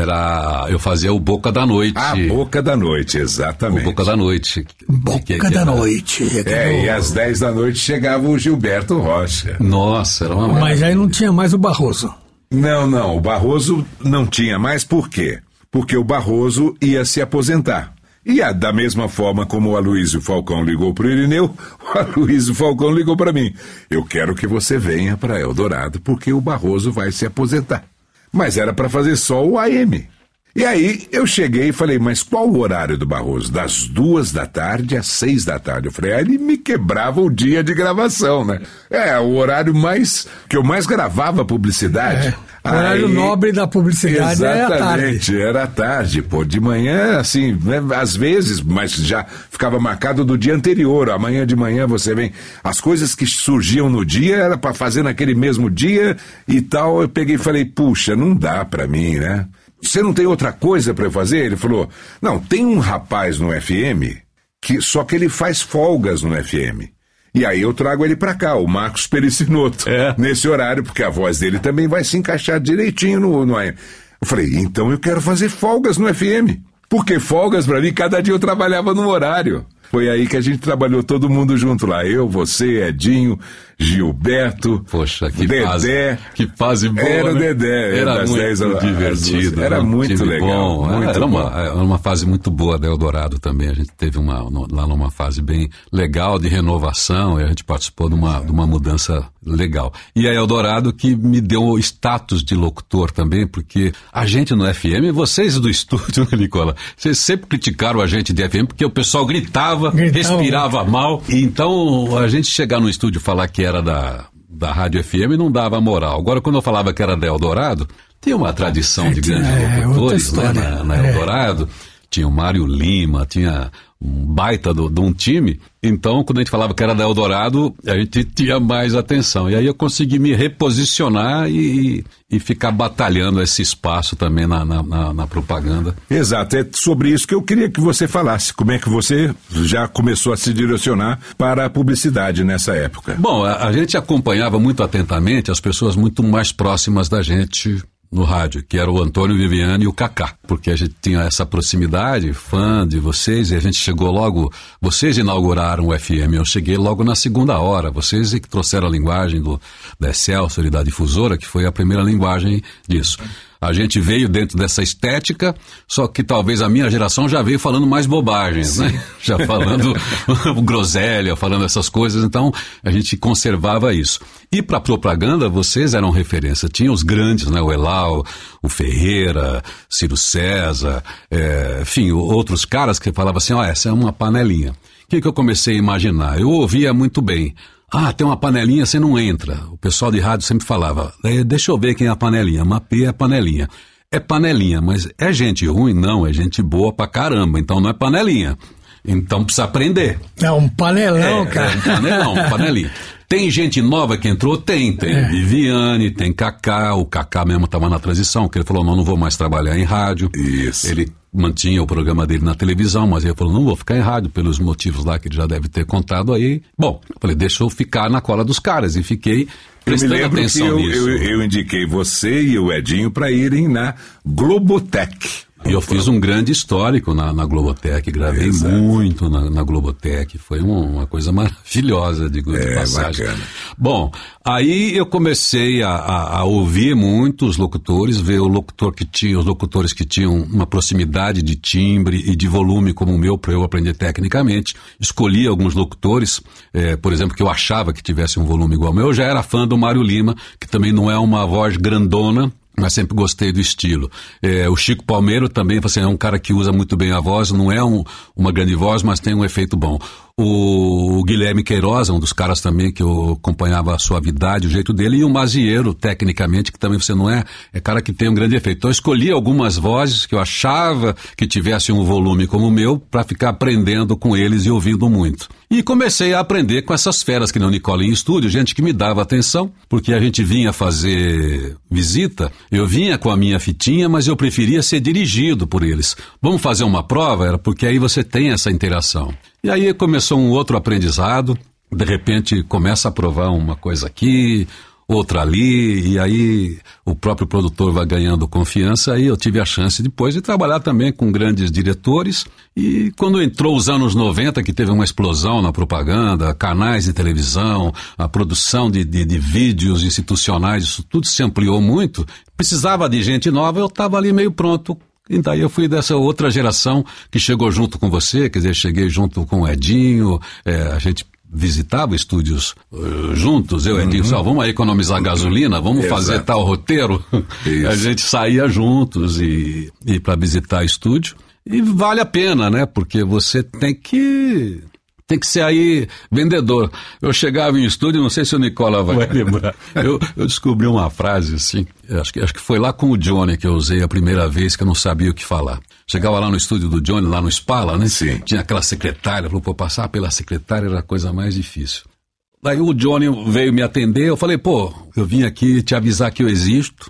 Speaker 3: Eu fazia o Boca da Noite.
Speaker 4: Boca da Noite, exatamente.
Speaker 3: O Boca da Noite.
Speaker 2: Boca da Noite.
Speaker 4: E às 10 da noite chegava o Gilberto Rocha.
Speaker 3: Nossa, era uma maravilha.
Speaker 2: Mas aí não tinha mais o Barroso.
Speaker 4: Não, o Barroso não tinha mais, por quê? Porque o Barroso ia se aposentar. E da mesma forma como o Aloysio Falcão ligou para o Irineu, o Aloysio Falcão ligou para mim. Eu quero que você venha para Eldorado, porque o Barroso vai se aposentar. Mas era para fazer só o AM. E aí eu cheguei e falei, mas qual o horário do Barroso? Das 2 da tarde às 6 da tarde. Eu falei, ele me quebrava o dia de gravação, né? O horário que eu mais gravava publicidade.
Speaker 2: O horário nobre da publicidade era à tarde.
Speaker 4: Exatamente, era à tarde, pô. De manhã, assim, né, às vezes, mas já ficava marcado do dia anterior. Amanhã de manhã você vem. As coisas que surgiam no dia era para fazer naquele mesmo dia e tal. Eu peguei e falei, puxa, não dá para mim, né? Você não tem outra coisa para eu fazer? Ele falou, não, tem um rapaz no FM, só que ele faz folgas no FM. E aí eu trago ele para cá, o Marcos Pericinoto, nesse horário, porque a voz dele também vai se encaixar direitinho no AM. Eu falei, então eu quero fazer folgas no FM. Porque folgas, para mim, cada dia eu trabalhava num horário. Foi aí que a gente trabalhou todo mundo junto lá. Eu, você, Edinho, Gilberto,
Speaker 3: poxa, que
Speaker 4: Dedé.
Speaker 3: Que fase boa,
Speaker 4: era o
Speaker 3: né?
Speaker 4: Dedé.
Speaker 3: Era muito divertido.
Speaker 4: Era muito legal.
Speaker 3: Bom. Era uma fase muito boa da Eldorado também. A gente teve lá numa fase bem legal de renovação e a gente participou de uma mudança legal. E a Eldorado que me deu o status de locutor também, porque a gente no FM, vocês do estúdio, né, Nicola? Vocês sempre criticaram a gente de FM porque o pessoal gritava, respirava mal. Então, a gente chegar no estúdio e falar que era da Rádio FM não dava moral. Agora, quando eu falava que era da Eldorado, tinha uma tradição de grandes locutores, né, na Eldorado. Tinha o Mário Lima, tinha um baita de um time. Então, quando a gente falava que era da Eldorado, a gente tinha mais atenção. E aí eu consegui me reposicionar e ficar batalhando esse espaço também na propaganda.
Speaker 4: Exato, é sobre isso que eu queria que você falasse. Como é que você já começou a se direcionar para a publicidade nessa época?
Speaker 3: Bom, a gente acompanhava muito atentamente as pessoas muito mais próximas da gente no rádio, que era o Antônio Viviani e o Cacá, porque a gente tinha essa proximidade, fã de vocês, e a gente chegou logo, vocês inauguraram o FM, eu cheguei logo na segunda hora, vocês que trouxeram a linguagem da Excelsior e da Difusora, que foi a primeira linguagem disso. A gente veio dentro dessa estética, só que talvez a minha geração já veio falando mais bobagens, né? Já falando groselha, falando essas coisas, então a gente conservava isso. E para propaganda, vocês eram referência. Tinha os grandes, né? O Elal, o Ferreira, Ciro César, enfim, outros caras que falavam assim, essa é uma panelinha. O que eu comecei a imaginar? Eu ouvia muito bem. Tem uma panelinha, você não entra. O pessoal de rádio sempre falava, deixa eu ver quem é a panelinha. Mapê é a panelinha. É panelinha, mas é gente ruim? Não, é gente boa pra caramba. Então não é panelinha. Então precisa aprender.
Speaker 2: É um panelão, cara.
Speaker 3: É um panelão, panelinha. Tem gente nova que entrou? Tem Viviane, tem Cacá. O Cacá mesmo estava na transição, que ele falou, não vou mais trabalhar em rádio.
Speaker 4: Isso.
Speaker 3: Ele mantinha o programa dele na televisão, mas ele falou, não vou ficar em rádio, pelos motivos lá que ele já deve ter contado aí. Bom, eu falei, deixa eu ficar na cola dos caras, e fiquei prestando atenção nisso.
Speaker 4: Eu indiquei você e o Edinho para irem na Globotech.
Speaker 3: E eu fiz um grande histórico na Globotech, gravei muito na Globotech, foi uma coisa maravilhosa de passagem.
Speaker 4: Bacana.
Speaker 3: Bom, aí eu comecei a ouvir muitos locutores, ver os locutores que tinham uma proximidade de timbre e de volume como o meu, para eu aprender tecnicamente. Escolhi alguns locutores, por exemplo, que eu achava que tivesse um volume igual ao meu. Eu já era fã do Mário Lima, que também não é uma voz grandona, mas sempre gostei do estilo. O Chico Palmeiro também, assim, é um cara que usa muito bem a voz, não é uma grande voz, mas tem um efeito bom. O Guilherme Queiroz, um dos caras também que eu acompanhava a suavidade, o jeito dele, e o Mazieiro, tecnicamente, que também você não é cara que tem um grande efeito. Então eu escolhi algumas vozes que eu achava que tivessem um volume como o meu, para ficar aprendendo com eles e ouvindo muito. E comecei a aprender com essas feras que nem o Nicola em estúdio, gente que me dava atenção, porque a gente vinha fazer visita, eu vinha com a minha fitinha, mas eu preferia ser dirigido por eles. Vamos fazer uma prova? Era porque aí você tem essa interação. E aí começou um outro aprendizado, de repente começa a provar uma coisa aqui, outra ali, e aí o próprio produtor vai ganhando confiança, aí eu tive a chance depois de trabalhar também com grandes diretores, e quando entrou os anos 90, que teve uma explosão na propaganda, canais de televisão, a produção de vídeos institucionais, isso tudo se ampliou muito, precisava de gente nova, eu estava ali meio pronto. E daí eu fui dessa outra geração que chegou junto com você, quer dizer, cheguei junto com o Edinho, a gente visitava estúdios juntos, eu e Edinho, vamos aí economizar gasolina, vamos fazer tal roteiro. A gente saía juntos e para visitar estúdio. E vale a pena, né? Porque você tem que ser aí vendedor. Eu chegava em estúdio, não sei se o Nicola vai lembrar, eu descobri uma frase assim, acho que foi lá com o Johnny que eu usei a primeira vez, que eu não sabia o que falar. Chegava lá no estúdio do Johnny, lá no Spala, né?
Speaker 4: Sim.
Speaker 3: Tinha aquela secretária, falou, pô, passar pela secretária era a coisa mais difícil. Daí o Johnny veio me atender, eu falei, pô, eu vim aqui te avisar que eu existo.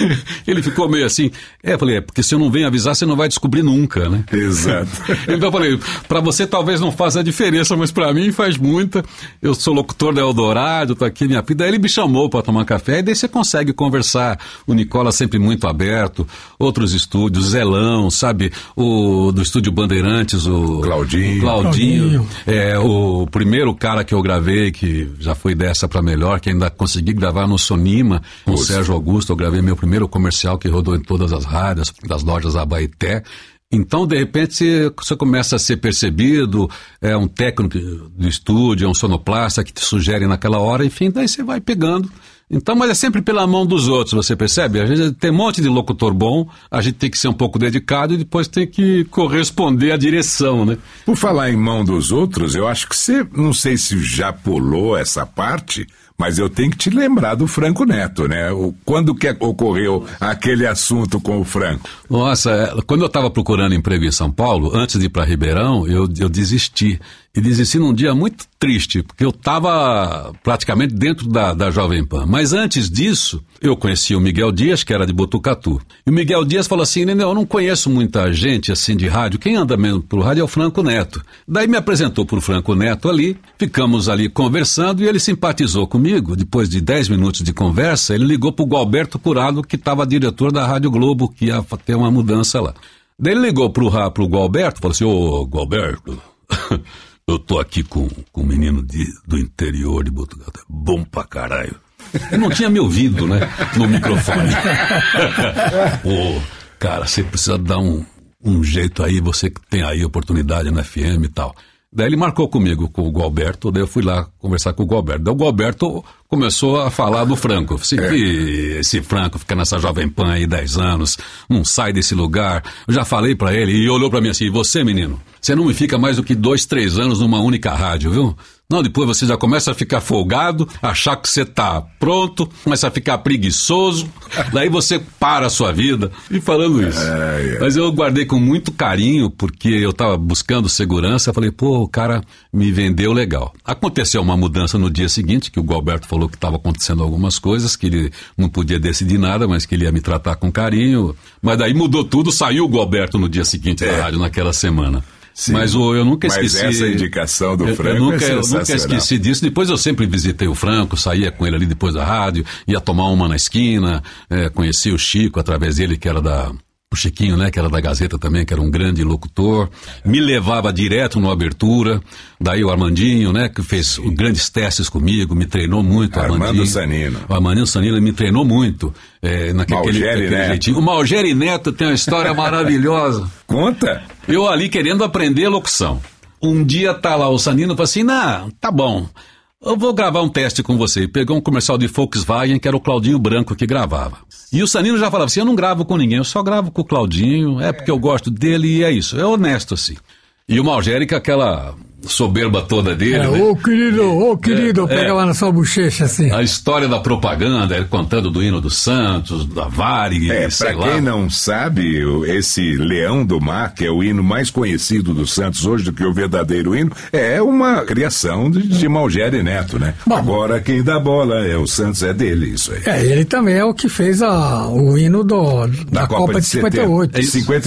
Speaker 3: Ele ficou meio assim, eu falei, porque se eu não venho avisar, você não vai descobrir nunca, né?
Speaker 4: Exato.
Speaker 3: Então eu falei, pra você talvez não faça a diferença, mas pra mim faz muita. Eu sou locutor da Eldorado, tô aqui minha vida. Daí ele me chamou pra tomar café, e daí você consegue conversar. O Nicola sempre muito aberto, outros estúdios, Zelão, sabe? O do estúdio Bandeirantes, o Claudinho. O primeiro cara que eu gravei, que já foi dessa pra melhor, que ainda consegui gravar no Sonima, com o Sérgio Augusto, eu gravei meu primeiro comercial que rodou em todas as rádios, das lojas Abaeté. Então, de repente, você começa a ser percebido, é um técnico do estúdio, é um sonoplasta que te sugere naquela hora, enfim, daí você vai pegando. Então, mas é sempre pela mão dos outros, você percebe? A gente tem um monte de locutor bom, a gente tem que ser um pouco dedicado e depois tem que corresponder à direção, né?
Speaker 4: Por falar em mão dos outros, eu acho que você, não sei se já pulou essa parte, mas eu tenho que te lembrar do Franco Neto, né? Quando que ocorreu aquele assunto com o Franco?
Speaker 3: Nossa, quando eu estava procurando emprego em São Paulo, antes de ir para Ribeirão, eu desisti. E desisti num dia muito triste, porque eu estava praticamente dentro da Jovem Pan. Mas antes disso, eu conheci o Miguel Dias, que era de Botucatu. E o Miguel Dias falou assim, eu não conheço muita gente assim de rádio, quem anda mesmo pro rádio é o Franco Neto. Daí me apresentou pro Franco Neto ali, ficamos ali conversando e ele simpatizou comigo. Depois de 10 minutos de conversa, ele ligou pro Gualberto Curado, que estava diretor da Rádio Globo, que ia ter uma mudança lá. Daí ele ligou pro Gualberto, falou assim, ô Gualberto... Eu tô aqui com um menino do interior de Botucatu, é bom pra caralho. Eu não tinha me ouvido, né, no microfone. Pô, cara, você precisa dar um jeito aí, você que tem aí oportunidade na FM e tal. Daí ele marcou comigo, com o Gualberto, daí eu fui lá conversar com o Gualberto. Daí o Gualberto começou a falar do Franco. Assim, que esse Franco fica nessa Jovem Pan aí 10 anos, não sai desse lugar. Eu já falei pra ele e olhou pra mim assim, você menino, você não me fica mais do que 2, 3 anos numa única rádio, viu? Não, depois você já começa a ficar folgado, achar que você tá pronto, começa a ficar preguiçoso, daí você para a sua vida. E falando isso. Mas eu guardei com muito carinho, porque eu tava buscando segurança, falei, pô, o cara me vendeu legal. Aconteceu uma mudança no dia seguinte, que o Gualberto falou que estava acontecendo algumas coisas, que ele não podia decidir nada, mas que ele ia me tratar com carinho. Mas daí mudou tudo, saiu o Gualberto no dia seguinte da rádio, naquela semana.
Speaker 4: Sim,
Speaker 3: mas eu nunca esqueci.
Speaker 4: Mas essa indicação do Franco
Speaker 3: eu nunca esqueci disso. Depois eu sempre visitei o Franco, saía com ele ali depois da rádio, ia tomar uma na esquina, conheci o Chico através dele, que era o Chiquinho, né, que era da Gazeta também, que era um grande locutor, me levava direto no Abertura, daí o Armandinho, né, que fez grandes testes comigo, me treinou muito.
Speaker 4: Armando Sanino.
Speaker 3: O Armandinho Sanino me treinou muito, naquele jeitinho. O Malgeri Neto tem uma história maravilhosa.
Speaker 4: Conta!
Speaker 3: Eu ali querendo aprender locução. Um dia tá lá o Sanino e fala assim, tá bom, eu vou gravar um teste com você. Pegou um comercial de Volkswagen, que era o Claudinho Branco que gravava. E o Sanino já falava assim, eu não gravo com ninguém, eu só gravo com o Claudinho, porque eu gosto dele e é isso. É honesto assim. E o Malgeri com aquela soberba toda dele. Né?
Speaker 2: Ô querido, pegava na sua bochecha assim.
Speaker 3: A história da propaganda, ele contando do hino do Santos, da Varig, sei lá.
Speaker 4: Pra quem não sabe, esse Leão do Mar, que é o hino mais conhecido do Santos hoje do que o verdadeiro hino, é uma criação de Malgeri Neto, né? Bom, agora quem dá bola o Santos, é dele isso aí.
Speaker 2: Ele também é o que fez o hino da Copa de 58.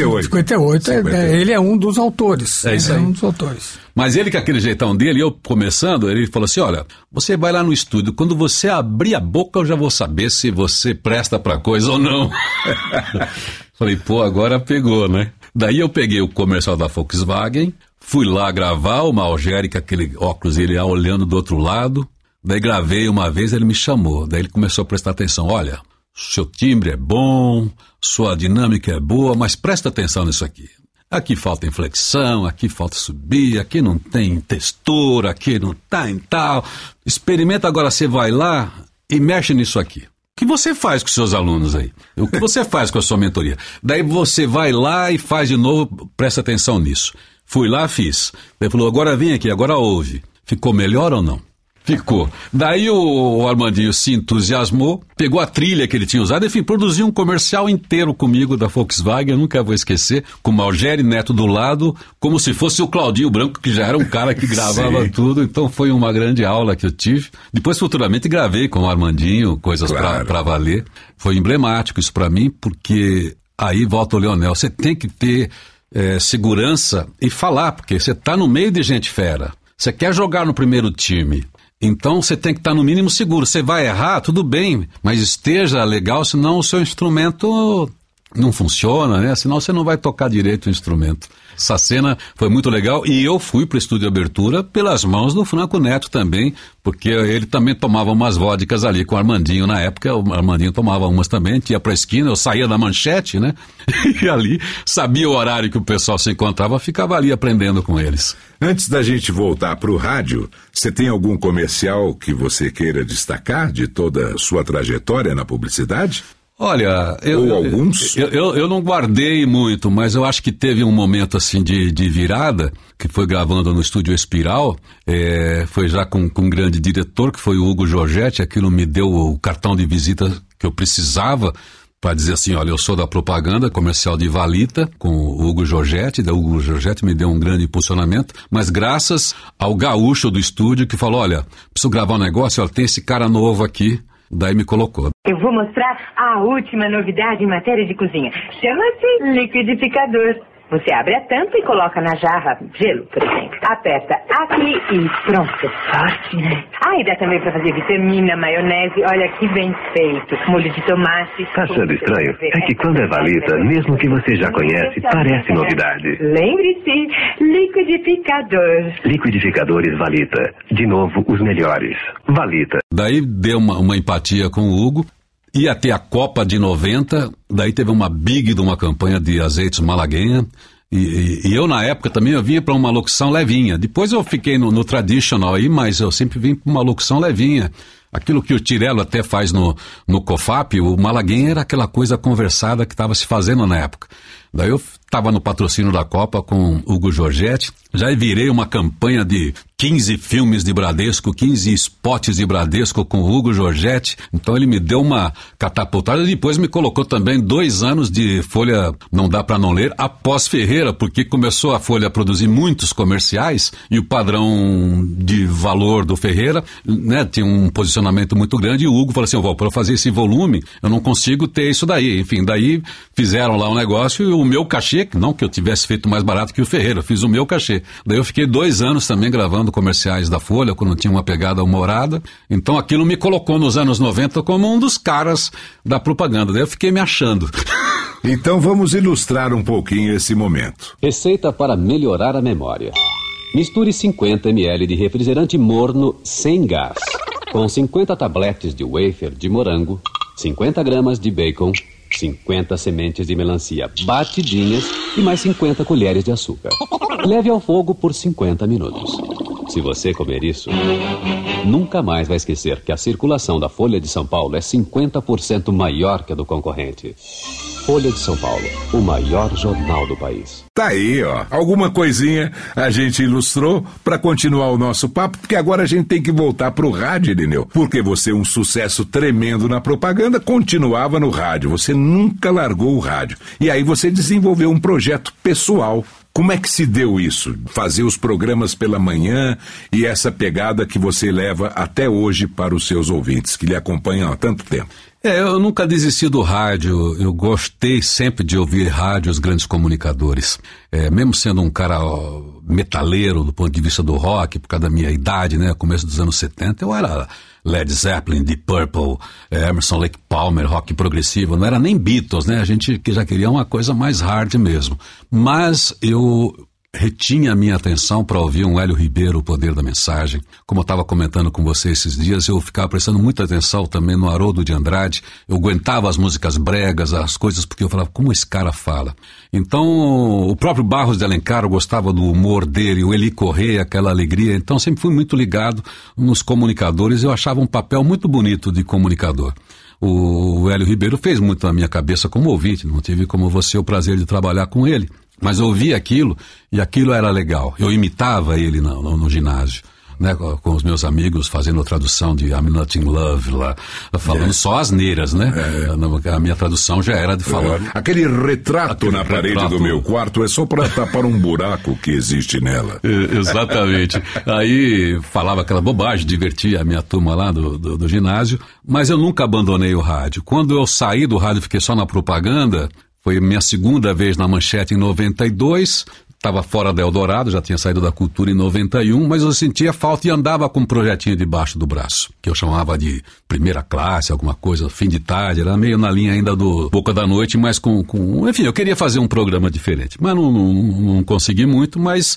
Speaker 2: 58. Ele é um dos autores.
Speaker 3: É isso aí.
Speaker 2: Um dos autores.
Speaker 3: Mas ele, com aquele jeitão dele, eu começando, ele falou assim, olha, você vai lá no estúdio, quando você abrir a boca eu já vou saber se você presta pra coisa ou não. Falei, agora pegou, né? Daí eu peguei o comercial da Volkswagen, fui lá gravar, o Malgeri com aquele óculos, ele olhando do outro lado, daí gravei uma vez, ele me chamou, daí ele começou a prestar atenção, olha, seu timbre é bom, sua dinâmica é boa, mas presta atenção nisso aqui. Aqui falta inflexão, aqui falta subir, aqui não tem textura, aqui não tem tal. Experimenta agora, você vai lá e mexe nisso aqui. O que você faz com os seus alunos aí? O que você faz com a sua mentoria? Daí você vai lá e faz de novo, presta atenção nisso. Fui lá, fiz. Daí falou, agora vem aqui, agora ouve. Ficou melhor ou não? Ficou. Daí o Armandinho se entusiasmou, pegou a trilha que ele tinha usado, enfim, produziu um comercial inteiro comigo da Volkswagen, eu nunca vou esquecer, com o Malgeri Neto do lado, como se fosse o Claudinho Branco, que já era um cara que gravava tudo, então foi uma grande aula que eu tive. Depois, futuramente, gravei com o Armandinho, coisas pra valer. Foi emblemático isso pra mim, porque aí volta o Leonel, você tem que ter segurança e falar, porque você tá no meio de gente fera, você quer jogar no primeiro time. Então você tem que estar no mínimo seguro. Você vai errar, tudo bem, mas esteja legal, senão o seu instrumento não funciona, né? Senão você não vai tocar direito o instrumento. Essa cena foi muito legal e eu fui para o estúdio de abertura pelas mãos do Franco Neto também, porque ele também tomava umas vodkas ali com o Armandinho na época, o Armandinho tomava umas também, ia para a esquina, eu saía da manchete, né? E ali, sabia o horário que o pessoal se encontrava, ficava ali aprendendo com eles.
Speaker 4: Antes da gente voltar para o rádio, você tem algum comercial que você queira destacar de toda a sua trajetória na publicidade?
Speaker 3: Olha,
Speaker 4: alguns?
Speaker 3: Eu não guardei muito, mas eu acho que teve um momento assim de virada, que foi gravando no Estúdio Espiral, foi já com um grande diretor, que foi o Hugo Giorgetti, aquilo me deu o cartão de visita que eu precisava, para dizer assim, olha, eu sou da propaganda comercial de Valita, com o Hugo Giorgetti, o Hugo Giorgetti me deu um grande impulsionamento, mas graças ao gaúcho do estúdio que falou, olha, preciso gravar um negócio, olha, tem esse cara novo aqui, daí me colocou.
Speaker 5: Eu vou mostrar a última novidade em matéria de cozinha. Chama-se liquidificador. Você abre a tampa e coloca na jarra gelo, por exemplo. Aperta aqui e pronto. Forte, né? E dá também pra fazer vitamina, maionese. Olha que bem feito. Molho de tomate.
Speaker 6: Tá achando estranho? É que quando é Valita, mesmo que você já conhece, parece novidade.
Speaker 5: Lembre-se, liquidificador.
Speaker 6: Liquidificadores Valita. De novo, os melhores. Valita.
Speaker 3: Daí deu uma empatia com o Hugo. Ia ter a Copa de 90, daí teve uma big de uma campanha de azeites Malaguenha, e eu na época também eu vinha para uma locução levinha. Depois eu fiquei no traditional aí, mas eu sempre vim para uma locução levinha. Aquilo que o Tirello até faz no COFAP, o Malaguenha era aquela coisa conversada que estava se fazendo na época. Daí eu estava no patrocínio da Copa com Hugo Giorgetti, já virei uma campanha de 15 filmes de Bradesco, 15 spots de Bradesco com o Hugo Giorgetti, então ele me deu uma catapultada e depois me colocou também 2 anos de Folha Não Dá Pra Não Ler, após Ferreira, porque começou a Folha a produzir muitos comerciais e o padrão de valor do Ferreira, né, tinha um posicionamento muito grande e o Hugo falou assim, para eu fazer esse volume, eu não consigo ter isso daí, enfim, daí fizeram lá um negócio e o meu cachê, não que eu tivesse feito mais barato que o Ferreira, eu fiz o meu cachê. Daí eu fiquei 2 anos também gravando comerciais da Folha, quando tinha uma pegada humorada. Então aquilo me colocou nos anos 90 como um dos caras da propaganda. Daí eu fiquei me achando.
Speaker 4: Então vamos ilustrar um pouquinho esse momento.
Speaker 7: Receita para melhorar a memória. Misture 50 ml de refrigerante morno sem gás, com 50 tabletes de wafer de morango, 50 gramas de bacon, 50 sementes de melancia batidinhas e mais 50 colheres de açúcar. Leve ao fogo por 50 minutos. Se você comer isso, nunca mais vai esquecer que a circulação da Folha de São Paulo é 50% maior que a do concorrente. Folha de São Paulo, o maior jornal do país.
Speaker 4: Tá aí, ó. Alguma coisinha a gente ilustrou para continuar o nosso papo, porque agora a gente tem que voltar pro rádio, Irineu. Porque você, um sucesso tremendo na propaganda, continuava no rádio. Você nunca largou o rádio. E aí você desenvolveu um projeto pessoal. Como é que se deu isso? Fazer os programas pela manhã e essa pegada que você leva até hoje para os seus ouvintes, que lhe acompanham há tanto tempo.
Speaker 3: Eu nunca desisti do rádio, eu gostei sempre de ouvir rádio, os grandes comunicadores. Mesmo sendo um cara metaleiro do ponto de vista do rock, por causa da minha idade, né, começo dos anos 70, eu era Led Zeppelin, Deep Purple, Emerson, Lake Palmer, rock progressivo, não era nem Beatles, né, a gente já queria uma coisa mais hard mesmo. Mas eu retinha a minha atenção para ouvir um Hélio Ribeiro, O Poder da Mensagem. Como eu estava comentando com você esses dias, eu ficava prestando muita atenção também no Haroldo de Andrade. Eu aguentava as músicas bregas, as coisas, porque eu falava, como esse cara fala? Então, o próprio Barros de Alencar, eu gostava do humor dele, o Eli Corrêa, aquela alegria. Então, sempre fui muito ligado nos comunicadores. Eu achava um papel muito bonito de comunicador. O Hélio Ribeiro fez muito na minha cabeça como ouvinte, não tive como você o prazer de trabalhar com ele. Mas eu ouvia aquilo, e aquilo era legal. Eu imitava ele no ginásio, né, com os meus amigos, fazendo a tradução de I'm Not in Love, lá, falando só asneiras, né? A minha tradução já era de falar.
Speaker 4: Aquele retrato na parede do meu quarto é só para tapar um buraco que existe nela.
Speaker 3: Exatamente. Aí falava aquela bobagem, divertia a minha turma lá do ginásio, mas eu nunca abandonei o rádio. Quando eu saí do rádio, fiquei só na propaganda. Foi minha segunda vez na Manchete em 92, estava fora da Eldorado, já tinha saído da Cultura em 91, mas eu sentia falta e andava com um projetinho debaixo do braço, que eu chamava de primeira classe, alguma coisa, fim de tarde, era meio na linha ainda do Boca da Noite, mas enfim, eu queria fazer um programa diferente, mas não consegui muito, mas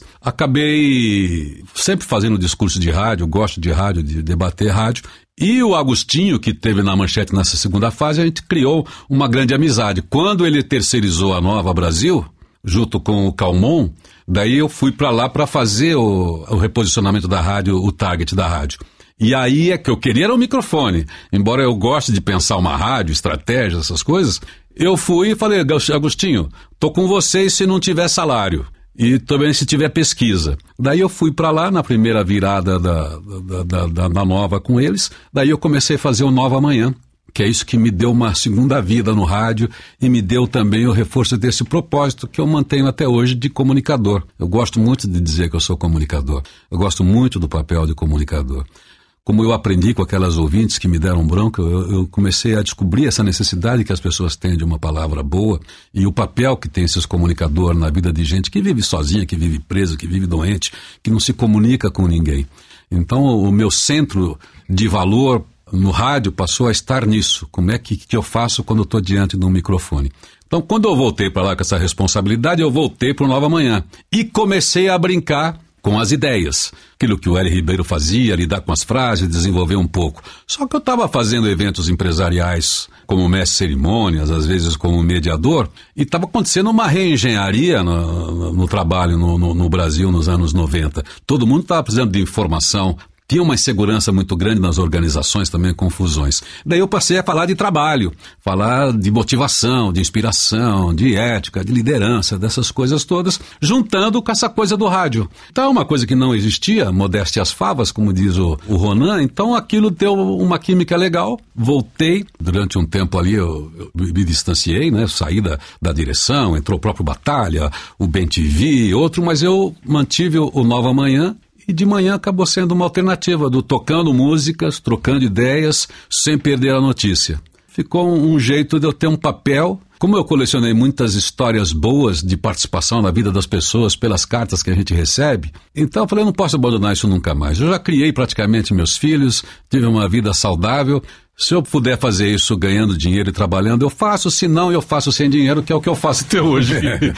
Speaker 3: acabei sempre fazendo discurso de rádio, gosto de rádio, de debater rádio. E o Agostinho, que teve na Manchete nessa segunda fase, a gente criou uma grande amizade. Quando ele terceirizou a Nova Brasil, junto com o Calmon, daí eu fui para lá para fazer o reposicionamento da rádio, o target da rádio. E aí é que eu queria era o microfone. Embora eu goste de pensar uma rádio, estratégia, essas coisas, eu fui e falei, Agostinho, tô com vocês se não tiver salário. E também se tiver pesquisa. Daí eu fui para lá na primeira virada da Nova com eles, daí eu comecei a fazer o Nova Manhã, que é isso que me deu uma segunda vida no rádio e me deu também o reforço desse propósito que eu mantenho até hoje de comunicador. Eu gosto muito de dizer que eu sou comunicador, eu gosto muito do papel de comunicador. Como eu aprendi com aquelas ouvintes que me deram bronca, eu comecei a descobrir essa necessidade que as pessoas têm de uma palavra boa e o papel que tem esses comunicadores na vida de gente que vive sozinha, que vive presa, que vive doente, que não se comunica com ninguém. Então, o meu centro de valor no rádio passou a estar nisso. Como é que eu faço quando eu estou diante de um microfone? Então, quando eu voltei para lá com essa responsabilidade, eu voltei para o Nova Manhã e comecei a brincar com as ideias, aquilo que o Hélio Ribeiro fazia, lidar com as frases, desenvolver um pouco. Só que eu estava fazendo eventos empresariais como mestre de cerimônias, às vezes como mediador, e estava acontecendo uma reengenharia no trabalho no Brasil nos anos 90. Todo mundo estava precisando de informação, tinha uma insegurança muito grande nas organizações, também confusões. Daí eu passei a falar de trabalho, falar de motivação, de inspiração, de ética, de liderança, dessas coisas todas, juntando com essa coisa do rádio. Então, uma coisa que não existia, modéstia às favas, como diz o Ronan, então aquilo deu uma química legal. Voltei, durante um tempo ali eu me distanciei, né? Saí da direção, entrou o próprio Batalha, o Ben TV, outro, mas eu mantive o Nova Manhã. E de manhã acabou sendo uma alternativa do tocando músicas, trocando ideias, sem perder a notícia. Ficou um jeito de eu ter um papel. Como eu colecionei muitas histórias boas de participação na vida das pessoas pelas cartas que a gente recebe, então eu falei, eu não posso abandonar isso nunca mais. Eu já criei praticamente meus filhos, tive uma vida saudável. Se eu puder fazer isso ganhando dinheiro e trabalhando, eu faço. Se não, eu faço sem dinheiro, que é o que eu faço até hoje.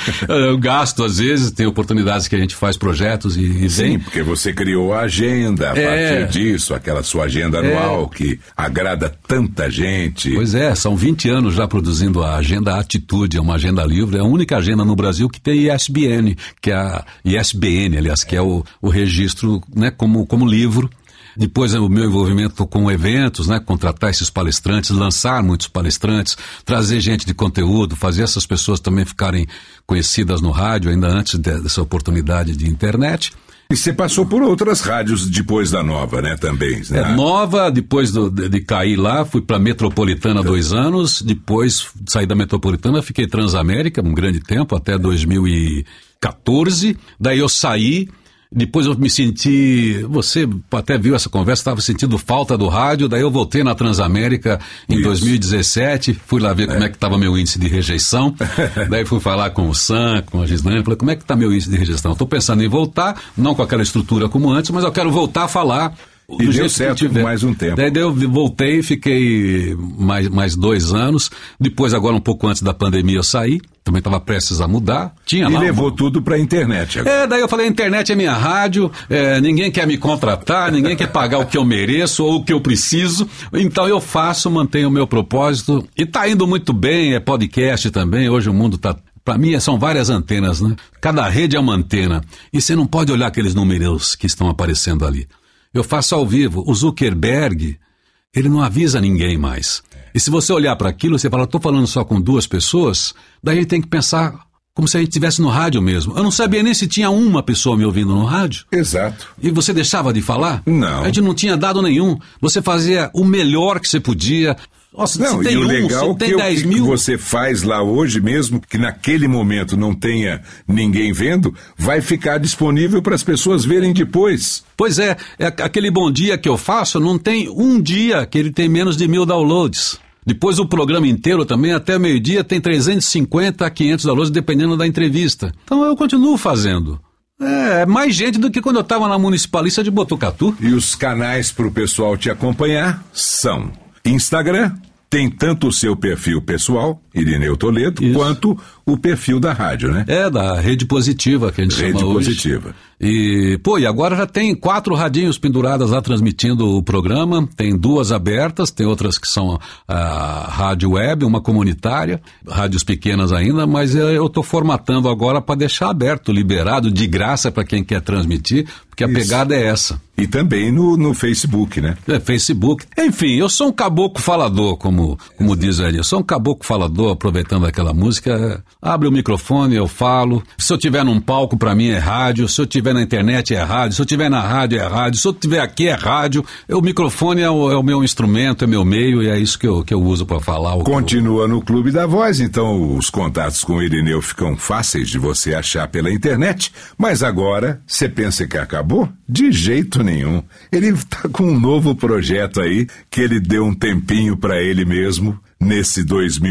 Speaker 3: Eu gasto, às vezes, tem oportunidades que a gente faz projetos e
Speaker 4: sim, porque você criou a agenda a partir disso, aquela sua agenda anual que agrada tanta gente.
Speaker 3: Pois é, são 20 anos já produzindo a Agenda Atitude, é uma agenda livre, é a única agenda no Brasil que tem ISBN, que é a ISBN, aliás, que é o registro, né, como livro. depois o meu envolvimento com eventos, né? Contratar esses palestrantes, lançar muitos palestrantes, trazer gente de conteúdo, fazer essas pessoas também ficarem conhecidas no rádio, ainda antes dessa oportunidade de internet.
Speaker 4: E você passou por outras rádios depois da Nova, né, também? Né?
Speaker 3: Nova, depois de cair lá, fui para Metropolitana 2 anos, depois saí da Metropolitana, fiquei Transamérica um grande tempo, até 2014, daí eu saí. Depois eu me senti, você até viu essa conversa, estava sentindo falta do rádio, daí eu voltei na Transamérica em 2017, fui lá ver como é que estava meu índice de rejeição, daí fui falar com o Sam, com a Gislaine, falei, como é que está meu índice de rejeição? Estou pensando em voltar, não com aquela estrutura como antes, mas eu quero voltar a falar.
Speaker 4: E deu certo por mais um tempo.
Speaker 3: Daí eu voltei, fiquei mais 2 anos, depois agora um pouco antes da pandemia eu saí, também estava prestes a mudar.
Speaker 4: E levou tudo para a internet agora.
Speaker 3: Daí eu falei, a internet é minha rádio, ninguém quer me contratar, ninguém quer pagar o que eu mereço ou o que eu preciso, então eu faço, mantenho o meu propósito, e está indo muito bem, é podcast também, hoje o mundo está... Para mim são várias antenas, né? Cada rede é uma antena, e você não pode olhar aqueles números que estão aparecendo ali. Eu faço ao vivo. O Zuckerberg, ele não avisa ninguém mais. E se você olhar para aquilo, você fala, estou falando só com 2 pessoas, daí a gente tem que pensar como se a gente estivesse no rádio mesmo. Eu não sabia nem se tinha uma pessoa me ouvindo no rádio.
Speaker 4: Exato.
Speaker 3: E você deixava de falar?
Speaker 4: Não.
Speaker 3: A gente não tinha dado nenhum. Você fazia o melhor que você podia. Nossa,
Speaker 4: não,
Speaker 3: se tem
Speaker 4: e o legal
Speaker 3: se tem 10 mil...
Speaker 4: que você faz lá hoje, mesmo que naquele momento não tenha ninguém vendo, vai ficar disponível para as pessoas verem depois.
Speaker 3: Pois é aquele Bom Dia que eu faço, não tem um dia que ele tem menos de 1000 downloads. Depois o programa inteiro também, até meio-dia, tem 350 a 500 downloads, dependendo da entrevista. Então eu continuo fazendo. É mais gente do que quando eu estava na Municipalista de Botucatu.
Speaker 4: E os canais para o pessoal te acompanhar são... Instagram tem tanto o seu perfil pessoal, Irineu Toledo, quanto o perfil da rádio, né?
Speaker 3: Da Rede Positiva, que a gente chama hoje. Rede Positiva. E agora já tem 4 radinhos penduradas lá transmitindo o programa, tem 2 abertas, tem outras que são a rádio web, uma comunitária, rádios pequenas ainda, mas eu estou formatando agora para deixar aberto, liberado, de graça para quem quer transmitir, porque a pegada é essa.
Speaker 4: E também no Facebook, né?
Speaker 3: Facebook. Enfim, eu sou um caboclo falador, como diz ele. Eu sou um caboclo falador, aproveitando aquela música. Abre o microfone, eu falo. Se eu estiver num palco, para mim é rádio. Se eu estiver na internet, é rádio. Se eu estiver na rádio, é rádio. Se eu estiver aqui, é rádio. O microfone é o meu instrumento, é meu meio, e é isso que eu uso para falar.
Speaker 4: Continua no Clube da Voz, então os contatos com o Irineu ficam fáceis de você achar pela internet. Mas agora, você pensa que acabou? De jeito nenhum. Ele está com um novo projeto aí, que ele deu um tempinho para ele mesmo, nesse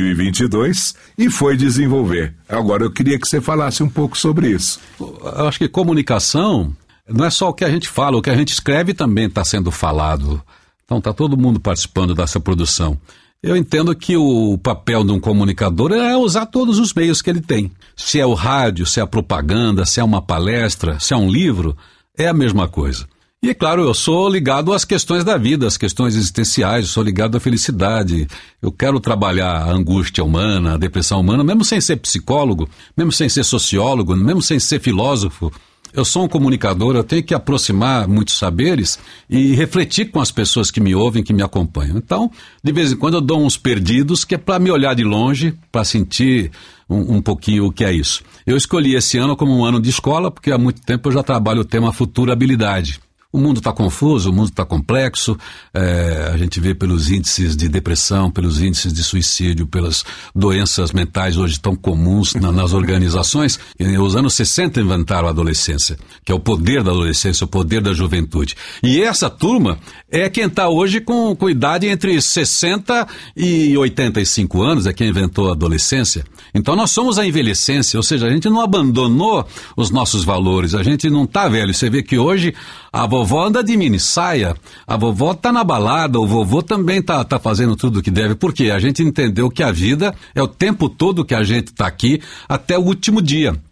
Speaker 4: 2022, e foi desenvolver. Agora eu queria que você falasse um pouco sobre isso.
Speaker 3: Eu acho que comunicação não é só o que a gente fala, o que a gente escreve também está sendo falado. Então está todo mundo participando dessa produção. Eu entendo que o papel de um comunicador é usar todos os meios que ele tem. Se é o rádio, se é a propaganda, se é uma palestra, se é um livro, é a mesma coisa. E, claro, eu sou ligado às questões da vida, às questões existenciais, eu sou ligado à felicidade. Eu quero trabalhar a angústia humana, a depressão humana, mesmo sem ser psicólogo, mesmo sem ser sociólogo, mesmo sem ser filósofo. Eu sou um comunicador, eu tenho que aproximar muitos saberes e refletir com as pessoas que me ouvem, que me acompanham. Então, de vez em quando eu dou uns perdidos, que é para me olhar de longe, para sentir um pouquinho o que é isso. Eu escolhi esse ano como um ano de escola, porque há muito tempo eu já trabalho o tema futurabilidade. O mundo está confuso, o mundo está complexo, a gente vê pelos índices de depressão, pelos índices de suicídio, pelas doenças mentais hoje tão comuns nas organizações. E os anos 60 inventaram a adolescência, que é o poder da adolescência, o poder da juventude. E essa turma é quem está hoje com idade entre 60 e 85 anos, é quem inventou a adolescência. Então nós somos a envelhecência, ou seja, a gente não abandonou os nossos valores, a gente não está velho. Você vê que hoje a vovó anda de mini saia, a vovó está na balada, o vovô também tá fazendo tudo o que deve, porque a gente entendeu que a vida é o tempo todo que a gente está aqui até o último dia.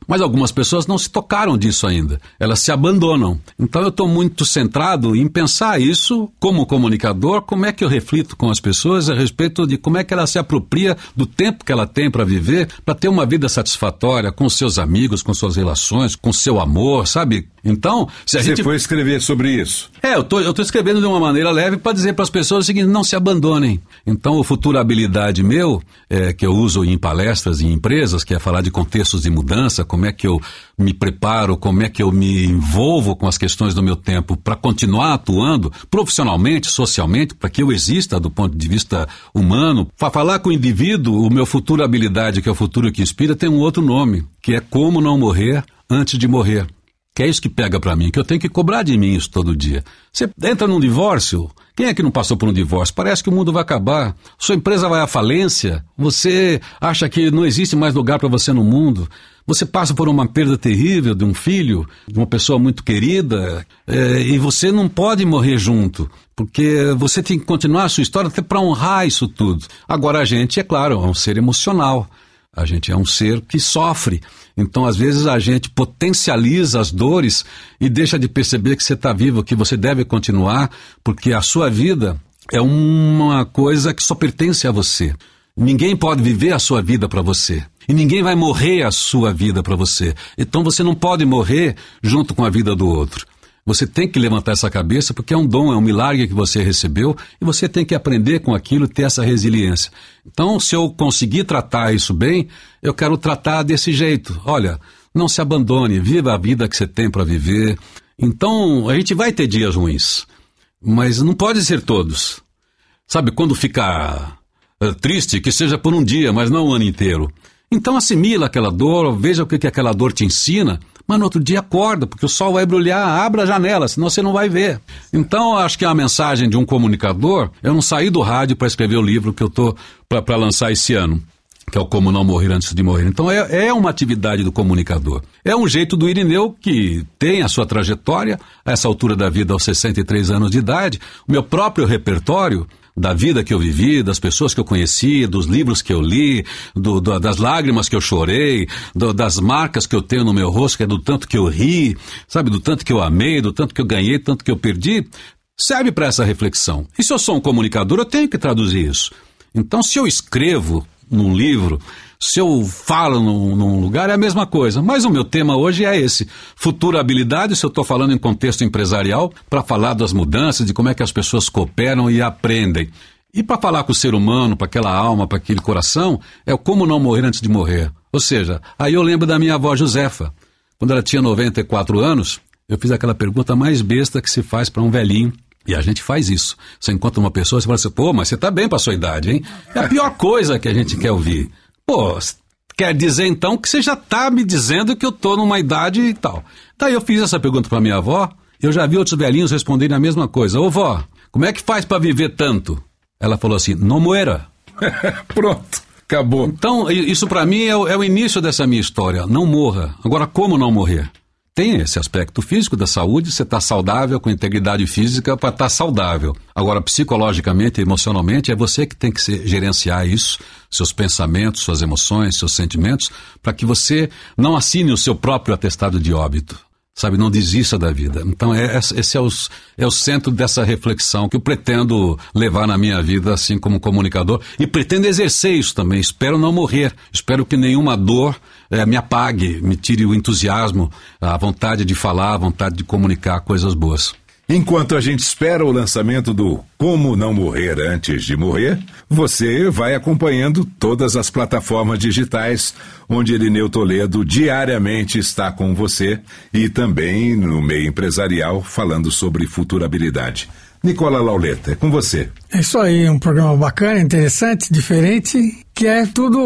Speaker 3: Mas algumas pessoas não se tocaram disso ainda, elas se abandonam. Então eu estou muito centrado em pensar isso como comunicador, como é que eu reflito com as pessoas a respeito de como é que ela se apropria do tempo que ela tem para viver, para ter uma vida satisfatória com seus amigos, com suas relações, com seu amor, sabe? Então, se a gente...
Speaker 4: Você foi escrever sobre isso?
Speaker 3: Eu tô escrevendo de uma maneira leve para dizer para as pessoas o seguinte: não se abandonem. Então, o Futurabilidade meu, que eu uso em palestras e em empresas, que é falar de contextos de mudança, como é que eu me preparo, como é que eu me envolvo com as questões do meu tempo para continuar atuando profissionalmente, socialmente, para que eu exista do ponto de vista humano. Para falar com o indivíduo, o meu Futurabilidade, que é o futuro que inspira, tem um outro nome, que é Como Não Morrer Antes de Morrer. Que é isso que pega pra mim, que eu tenho que cobrar de mim isso todo dia. Você entra num divórcio, quem é que não passou por um divórcio? Parece que o mundo vai acabar, sua empresa vai à falência, você acha que não existe mais lugar para você no mundo, você passa por uma perda terrível de um filho, de uma pessoa muito querida, e você não pode morrer junto, porque você tem que continuar a sua história até para honrar isso tudo. Agora a gente, é claro, é um ser emocional. A gente é um ser que sofre, então às vezes a gente potencializa as dores e deixa de perceber que você está vivo, que você deve continuar, porque a sua vida é uma coisa que só pertence a você. Ninguém pode viver a sua vida para você, e ninguém vai morrer a sua vida para você, então você não pode morrer junto com a vida do outro. Você tem que levantar essa cabeça porque é um dom, é um milagre que você recebeu e você tem que aprender com aquilo e ter essa resiliência. Então, se eu conseguir tratar isso bem, eu quero tratar desse jeito. Olha, não se abandone, viva a vida que você tem para viver. Então, a gente vai ter dias ruins, mas não pode ser todos. Sabe, quando fica triste, que seja por um dia, mas não o ano inteiro. Então, assimila aquela dor, veja o que aquela dor te ensina. Mas no outro dia acorda, porque o sol vai brilhar, abra a janela, senão você não vai ver. Então, acho que a mensagem de um comunicador, eu não saí do rádio para escrever o livro que eu estou para lançar esse ano, que é o Como Não Morrer Antes de Morrer. Então, é uma atividade do comunicador. É um jeito do Irineu, que tem a sua trajetória, a essa altura da vida, aos 63 anos de idade, o meu próprio repertório, da vida que eu vivi, das pessoas que eu conheci, dos livros que eu li, das lágrimas que eu chorei, das marcas que eu tenho no meu rosto, que é do tanto que eu ri, sabe, do tanto que eu amei, do tanto que eu ganhei, do tanto que eu perdi, serve para essa reflexão. E se eu sou um comunicador, eu tenho que traduzir isso. Então, se eu escrevo num livro, se eu falo num lugar, é a mesma coisa. Mas o meu tema hoje é esse, futurabilidade, se eu estou falando em contexto empresarial, para falar das mudanças, de como é que as pessoas cooperam e aprendem. E para falar com o ser humano, para aquela alma, para aquele coração, é o Como Não Morrer Antes de Morrer. Ou seja, aí eu lembro da minha avó Josefa. Quando ela tinha 94 anos, eu fiz aquela pergunta mais besta que se faz para um velhinho. E a gente faz isso. Você encontra uma pessoa e fala assim, pô, mas você está bem para a sua idade, hein? É a pior coisa que a gente quer ouvir. Pô, quer dizer então que você já está me dizendo que eu estou numa idade e tal. Daí eu fiz essa pergunta para minha avó, eu já vi outros velhinhos responderem a mesma coisa. Ô vó, como é que faz para viver tanto? Ela falou assim, não muera.
Speaker 4: Pronto, acabou.
Speaker 3: Então, isso para mim é o início dessa minha história, não morra. Agora, como não morrer? Tem esse aspecto físico da saúde, você está saudável, com integridade física para estar saudável. Agora, psicologicamente e emocionalmente, é você que tem que gerenciar isso, seus pensamentos, suas emoções, seus sentimentos, para que você não assine o seu próprio atestado de óbito, sabe, não desista da vida. Então, esse é o centro dessa reflexão que eu pretendo levar na minha vida, assim como comunicador, e pretendo exercer isso também. Espero não morrer, espero que nenhuma dor me apague, me tire o entusiasmo, a vontade de falar, a vontade de comunicar coisas boas.
Speaker 4: Enquanto a gente espera o lançamento do Como Não Morrer Antes de Morrer, você vai acompanhando todas as plataformas digitais onde Irineu Toledo diariamente está com você e também no meio empresarial falando sobre futurabilidade. Nicola Lauleta, é com você.
Speaker 2: É isso aí, um programa bacana, interessante, diferente, que é tudo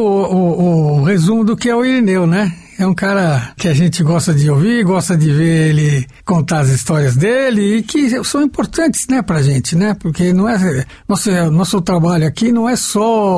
Speaker 2: o resumo do que é o Irineu, né? É um cara que a gente gosta de ouvir, gosta de ver ele contar as histórias dele e que são importantes, né, pra gente, né? Porque não é... Nosso trabalho aqui não é só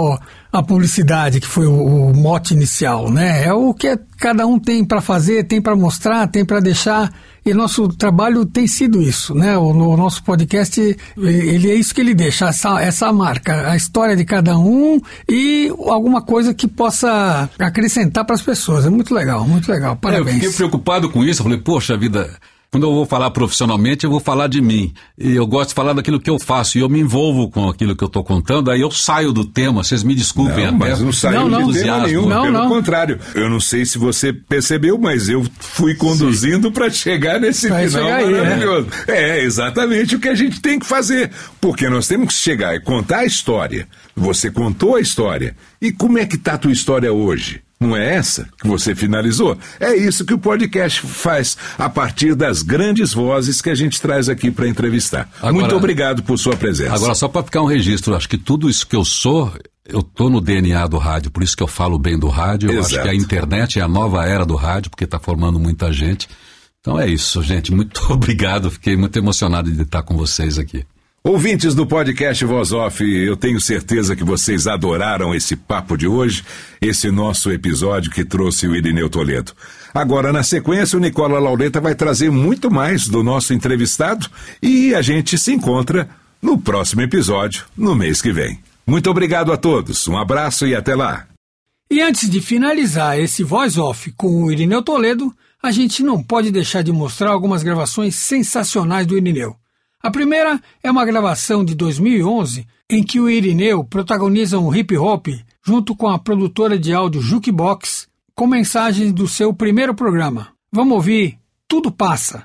Speaker 2: a publicidade, que foi o mote inicial, né? É o que cada um tem para fazer, tem para mostrar, tem para deixar, e nosso trabalho tem sido isso, né? O nosso podcast, ele é isso que ele deixa, essa marca, a história de cada um e alguma coisa que possa acrescentar para as pessoas. É muito legal, parabéns.
Speaker 3: Eu fiquei preocupado com isso, eu falei, poxa vida, quando eu vou falar profissionalmente, eu vou falar de mim. E eu gosto de falar daquilo que eu faço. E eu me envolvo com aquilo que eu estou contando. Aí eu saio do tema. Vocês me desculpem.
Speaker 4: Não, mas não saiu de tema nenhum. Pelo contrário. Eu não sei se você percebeu, mas eu fui conduzindo para chegar nesse final maravilhoso. É exatamente o que a gente tem que fazer. Porque nós temos que chegar e contar a história. Você contou a história. E como é que está a tua história hoje? Não é essa que você finalizou? É isso que o podcast faz, a partir das grandes vozes que a gente traz aqui para entrevistar. Agora, muito obrigado por sua presença.
Speaker 3: Agora, só para ficar um registro, acho que tudo isso que eu sou, eu estou no DNA do rádio, por isso que eu falo bem do rádio. Eu acho que a internet é a nova era do rádio, porque está formando muita gente. Então é isso, gente. Muito obrigado, fiquei muito emocionado de estar com vocês aqui.
Speaker 4: Ouvintes do podcast Voz Off, eu tenho certeza que vocês adoraram esse papo de hoje, esse nosso episódio que trouxe o Irineu Toledo. Agora, na sequência, o Nicola Lauleta vai trazer muito mais do nosso entrevistado e a gente se encontra no próximo episódio, no mês que vem. Muito obrigado a todos, um abraço e até lá.
Speaker 2: E antes de finalizar esse Voz Off com o Irineu Toledo, a gente não pode deixar de mostrar algumas gravações sensacionais do Irineu. A primeira é uma gravação de 2011 em que o Irineu protagoniza um hip-hop junto com a produtora de áudio Jukebox com mensagens do seu primeiro programa. Vamos ouvir Tudo Passa.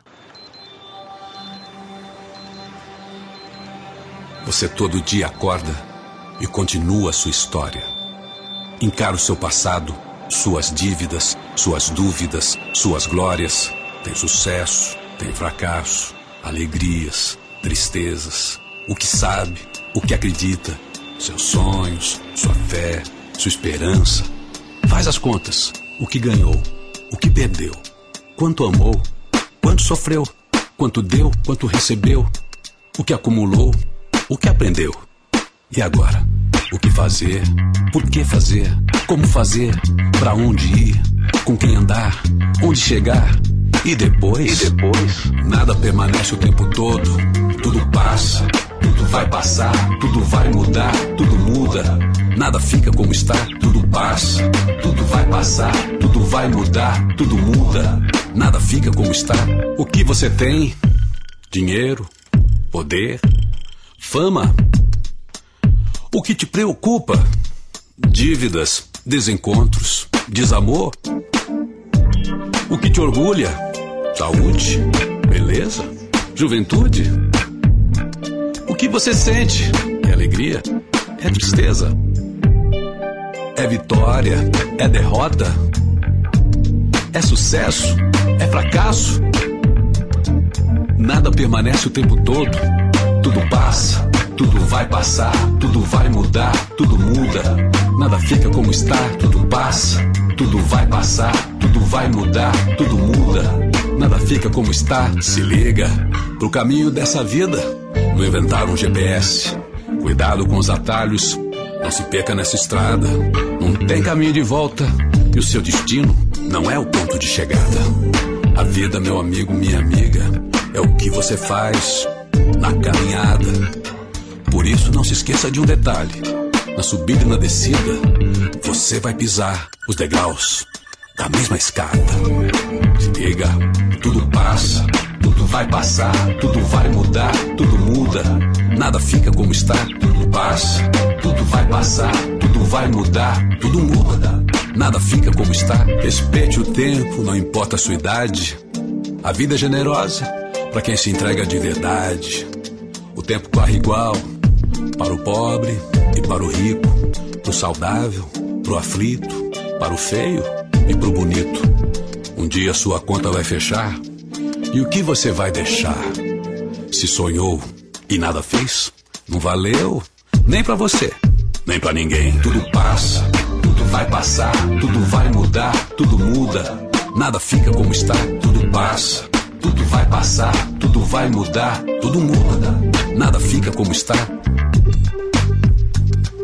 Speaker 8: Você todo dia acorda e continua a sua história. Encara o seu passado, suas dívidas, suas dúvidas, suas glórias. Tem sucesso, tem fracasso, alegrias, tristezas, o que sabe, o que acredita, seus sonhos, sua fé, sua esperança. Faz as contas, o que ganhou, o que perdeu, quanto amou, quanto sofreu, quanto deu, quanto recebeu, o que acumulou, o que aprendeu. E agora? O que fazer, por que fazer, como fazer, pra onde ir, com quem andar, onde chegar. E depois, nada permanece o tempo todo, tudo passa, tudo vai passar, tudo vai mudar, tudo muda, nada fica como está, tudo passa, tudo vai passar, tudo vai mudar, tudo muda, nada fica como está. O que você tem? Dinheiro, poder, fama. O que te preocupa? Dívidas, desencontros, desamor. O que te orgulha? Saúde, beleza, juventude. O que você sente? É alegria? É tristeza? É vitória? É derrota? É sucesso? É fracasso? Nada permanece o tempo todo. Tudo passa, tudo vai passar, tudo vai mudar, tudo muda. Nada fica como está, tudo passa, tudo vai passar, tudo vai mudar, tudo muda. Nada fica como está, se liga pro caminho dessa vida. Não inventaram um GPS, cuidado com os atalhos, não se perca nessa estrada. Não tem caminho de volta e o seu destino não é o ponto de chegada. A vida, meu amigo, minha amiga, é o que você faz na caminhada. Por isso não se esqueça de um detalhe: na subida e na descida, você vai pisar os degraus da mesma escada. Se liga, tudo passa, tudo vai passar, tudo vai mudar, tudo muda. Nada fica como está, tudo passa, tudo vai passar, tudo vai mudar, tudo muda. Nada fica como está. Respeite o tempo, não importa a sua idade. A vida é generosa para quem se entrega de verdade. O tempo corre igual para o pobre e para o rico, pro saudável, pro aflito, para o feio e pro bonito. Um dia sua conta vai fechar. E o que você vai deixar? Se sonhou e nada fez, não valeu nem pra você, nem pra ninguém. Tudo passa, tudo vai passar, tudo vai mudar, tudo muda. Nada fica como está, tudo passa, tudo vai passar, tudo vai mudar, tudo muda. Nada fica como está.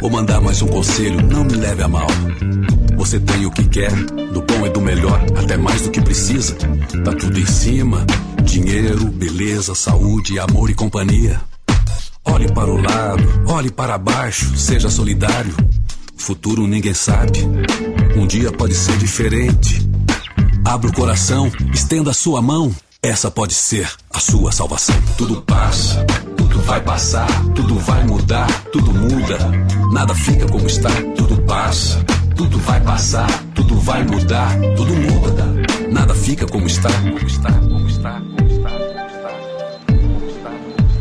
Speaker 8: Vou mandar mais um conselho, não me leve a mal. Você tem o que quer, do bom e do melhor, até mais do que precisa. Tá tudo em cima, dinheiro, beleza, saúde, amor e companhia. Olhe para o lado, olhe para baixo, seja solidário. Futuro ninguém sabe, um dia pode ser diferente. Abra o coração, estenda a sua mão. Essa pode ser a sua salvação. Tudo passa, tudo vai passar, tudo vai mudar, tudo muda. Nada fica como está, tudo passa, tudo vai passar, tudo vai mudar, tudo muda. Nada fica como está, como está, como está, como está, como está.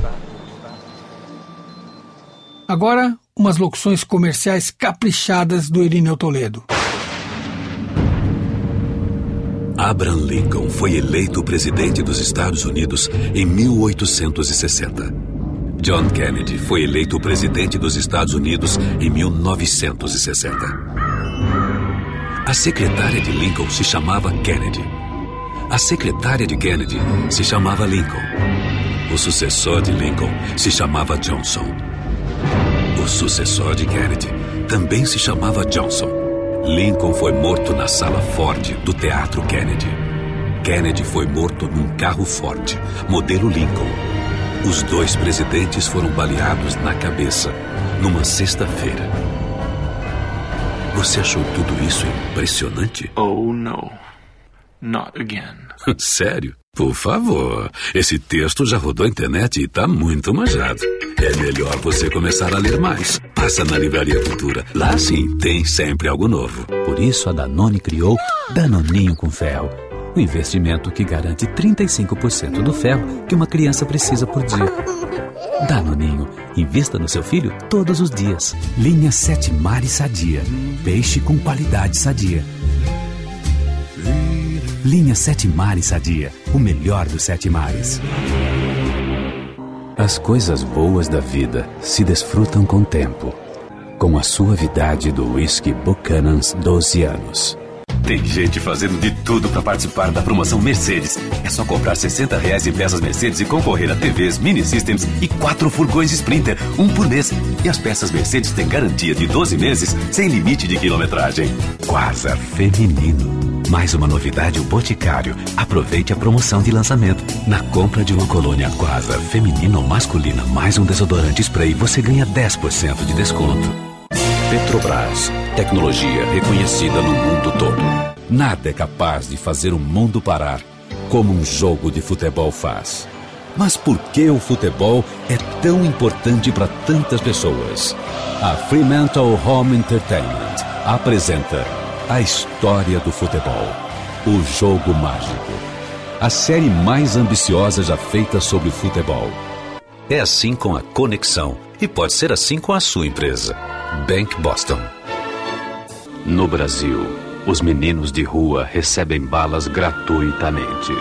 Speaker 2: Agora, umas locuções comerciais caprichadas do Irineu Toledo.
Speaker 9: Abraham Lincoln foi eleito presidente dos Estados Unidos em 1860. John Kennedy foi eleito presidente dos Estados Unidos em 1960. A secretária de Lincoln se chamava Kennedy. A secretária de Kennedy se chamava Lincoln. O sucessor de Lincoln se chamava Johnson. O sucessor de Kennedy também se chamava Johnson. Lincoln foi morto na sala Ford do Teatro Kennedy. Kennedy foi morto num carro Ford, modelo Lincoln. Os dois presidentes foram baleados na cabeça, numa sexta-feira. Você achou tudo isso impressionante?
Speaker 10: Oh, no. Not again.
Speaker 9: Sério? Por favor, esse texto já rodou a internet e tá muito manjado. É melhor você começar a ler mais. Passa na Livraria Cultura. Lá sim, tem sempre algo novo.
Speaker 11: Por isso a Danone criou Danoninho com Ferro. Um investimento que garante 35% do ferro que uma criança precisa por dia. Danoninho, invista no seu filho todos os dias. Linha 7 Mares Sadia. Peixe com qualidade sadia. Linha 7 Mares Sadia, o melhor dos 7 mares. As coisas boas da vida se desfrutam com o tempo, com a suavidade do whisky Buchanan's 12 anos.
Speaker 12: Tem gente fazendo de tudo para participar da promoção Mercedes. É só comprar R$60 em peças Mercedes e concorrer a TVs, mini systems e 4 furgões Sprinter, um por mês. E as peças Mercedes têm garantia de 12 meses, sem limite de quilometragem.
Speaker 9: Quasa Feminino. Mais uma novidade, o Boticário. Aproveite a promoção de lançamento. Na compra de uma colônia Quasa feminina ou masculina, mais um desodorante spray, você ganha 10% de desconto.
Speaker 13: Petrobras. Tecnologia reconhecida no mundo todo. Nada é capaz de fazer o mundo parar como um jogo de futebol faz. Mas por que o futebol é tão importante para tantas pessoas? A Fremantle Home Entertainment apresenta a história do futebol, o jogo mágico. A série mais ambiciosa já feita sobre o futebol.
Speaker 9: É assim com a Conexão e pode ser assim com a sua empresa. Bank Boston.
Speaker 7: No Brasil, os meninos de rua recebem balas gratuitamente.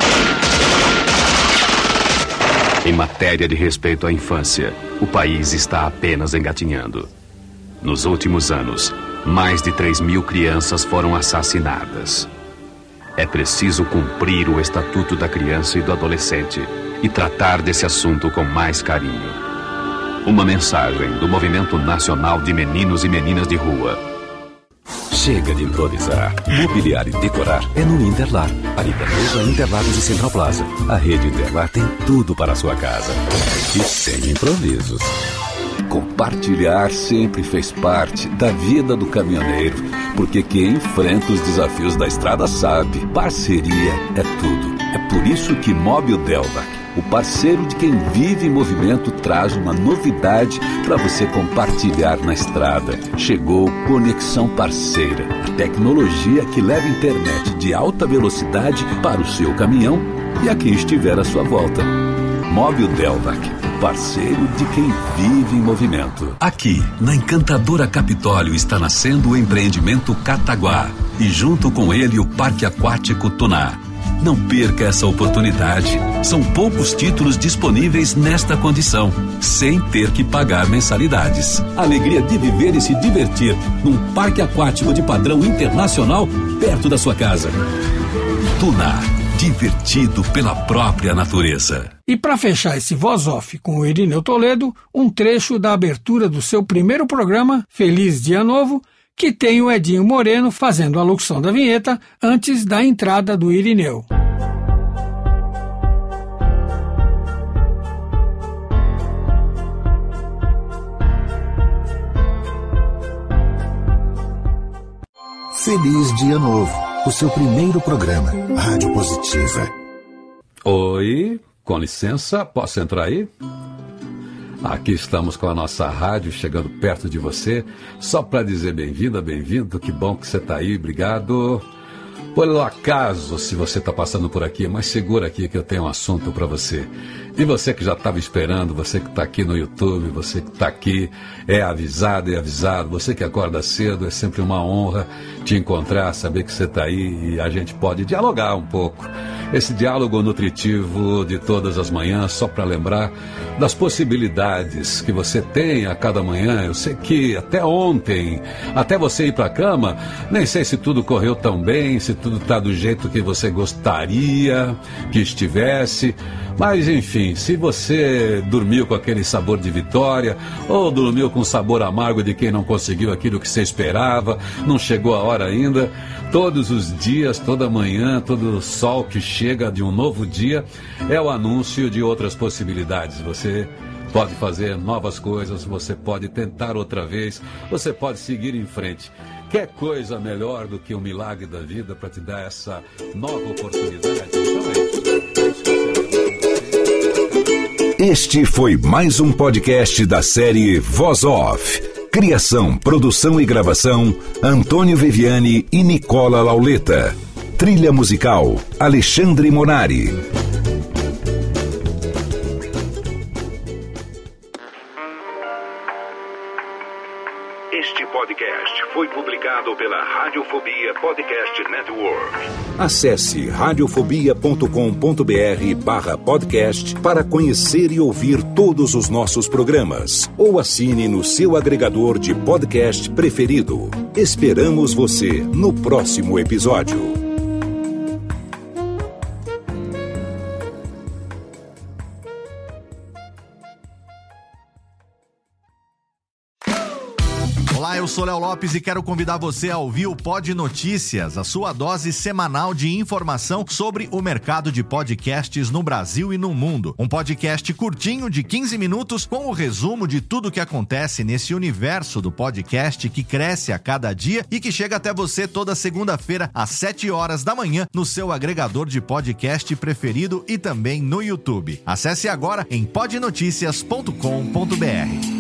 Speaker 7: Em matéria de respeito à infância, o país está apenas engatinhando. Nos últimos anos, mais de 3.000 crianças foram assassinadas. É preciso cumprir o Estatuto da Criança e do Adolescente e tratar desse assunto com mais carinho. Uma mensagem do Movimento Nacional de Meninos e Meninas de Rua.
Speaker 13: Chega de improvisar. Mobiliar e decorar é no Interlar. Avenida Nova, Interlagos e Central Plaza. A rede Interlar tem tudo para a sua casa. E sem improvisos. Compartilhar sempre fez parte da vida do caminhoneiro, porque quem enfrenta os desafios da estrada sabe, parceria é tudo. É por isso que Móbil Delvac, o parceiro de quem vive em movimento, traz uma novidade para você compartilhar na estrada. Chegou Conexão Parceira, a tecnologia que leva internet de alta velocidade para o seu caminhão e a quem estiver à sua volta. Móbil Delvac, parceiro de quem vive em movimento.
Speaker 9: Aqui, na encantadora Capitólio, está nascendo o empreendimento Cataguá e junto com ele o Parque Aquático Tuná. Não perca essa oportunidade. São poucos títulos disponíveis nesta condição, sem ter que pagar mensalidades.
Speaker 13: Alegria de viver e se divertir num parque aquático de padrão internacional perto da sua casa.
Speaker 9: Tuná, divertido pela própria natureza.
Speaker 2: E para fechar esse Voz Off com o Irineu Toledo, um trecho da abertura do seu primeiro programa, Feliz Dia Novo, que tem o Edinho Moreno fazendo a locução da vinheta antes da entrada do Irineu.
Speaker 1: Feliz Dia Novo, o seu primeiro programa, Rádio Positiva.
Speaker 3: Oi, com licença, posso entrar aí? Aqui estamos com a nossa rádio chegando perto de você, só para dizer bem-vinda, bem-vindo, que bom que você está aí, obrigado. Por acaso, se você está passando por aqui, mas segura aqui que eu tenho um assunto para você. E você que já estava esperando, você que está aqui no YouTube, você que está aqui, é avisado, você que acorda cedo, é sempre uma honra te encontrar, saber que você está aí e a gente pode dialogar um pouco. Esse diálogo nutritivo de todas as manhãs, só para lembrar das possibilidades que você tem a cada manhã. Eu sei que até ontem, até você ir para a cama, nem sei se tudo correu tão bem, se tudo está do jeito que você gostaria que estivesse, mas enfim, se você dormiu com aquele sabor de vitória, ou dormiu com sabor amargo de quem não conseguiu aquilo que você esperava, não chegou a hora ainda, todos os dias, toda manhã, todo sol que chega de um novo dia é o anúncio de outras possibilidades. Você pode fazer novas coisas, você pode tentar outra vez, você pode seguir em frente. Quer coisa melhor do que o milagre da vida para te dar essa nova oportunidade? Então é isso.
Speaker 1: Este foi mais um podcast da série Voz Off. Criação, produção e gravação, Antônio Viviani e Nicola Lauleta. Trilha musical, Alexandre Monari.
Speaker 14: Este podcast foi publicado pela Radiofobia Podcast Network.
Speaker 1: Acesse radiofobia.com.br/podcast para conhecer e ouvir todos os nossos programas. Ou assine no seu agregador de podcast preferido. Esperamos você no próximo episódio.
Speaker 15: Olá, eu sou Léo Lopes e quero convidar você a ouvir o Pod Notícias, a sua dose semanal de informação sobre o mercado de podcasts no Brasil e no mundo. Um podcast curtinho de 15 minutos com o resumo de tudo o que acontece nesse universo do podcast que cresce a cada dia e que chega até você toda segunda-feira às 7 horas da manhã no seu agregador de podcast preferido e também no YouTube. Acesse agora em podnoticias.com.br.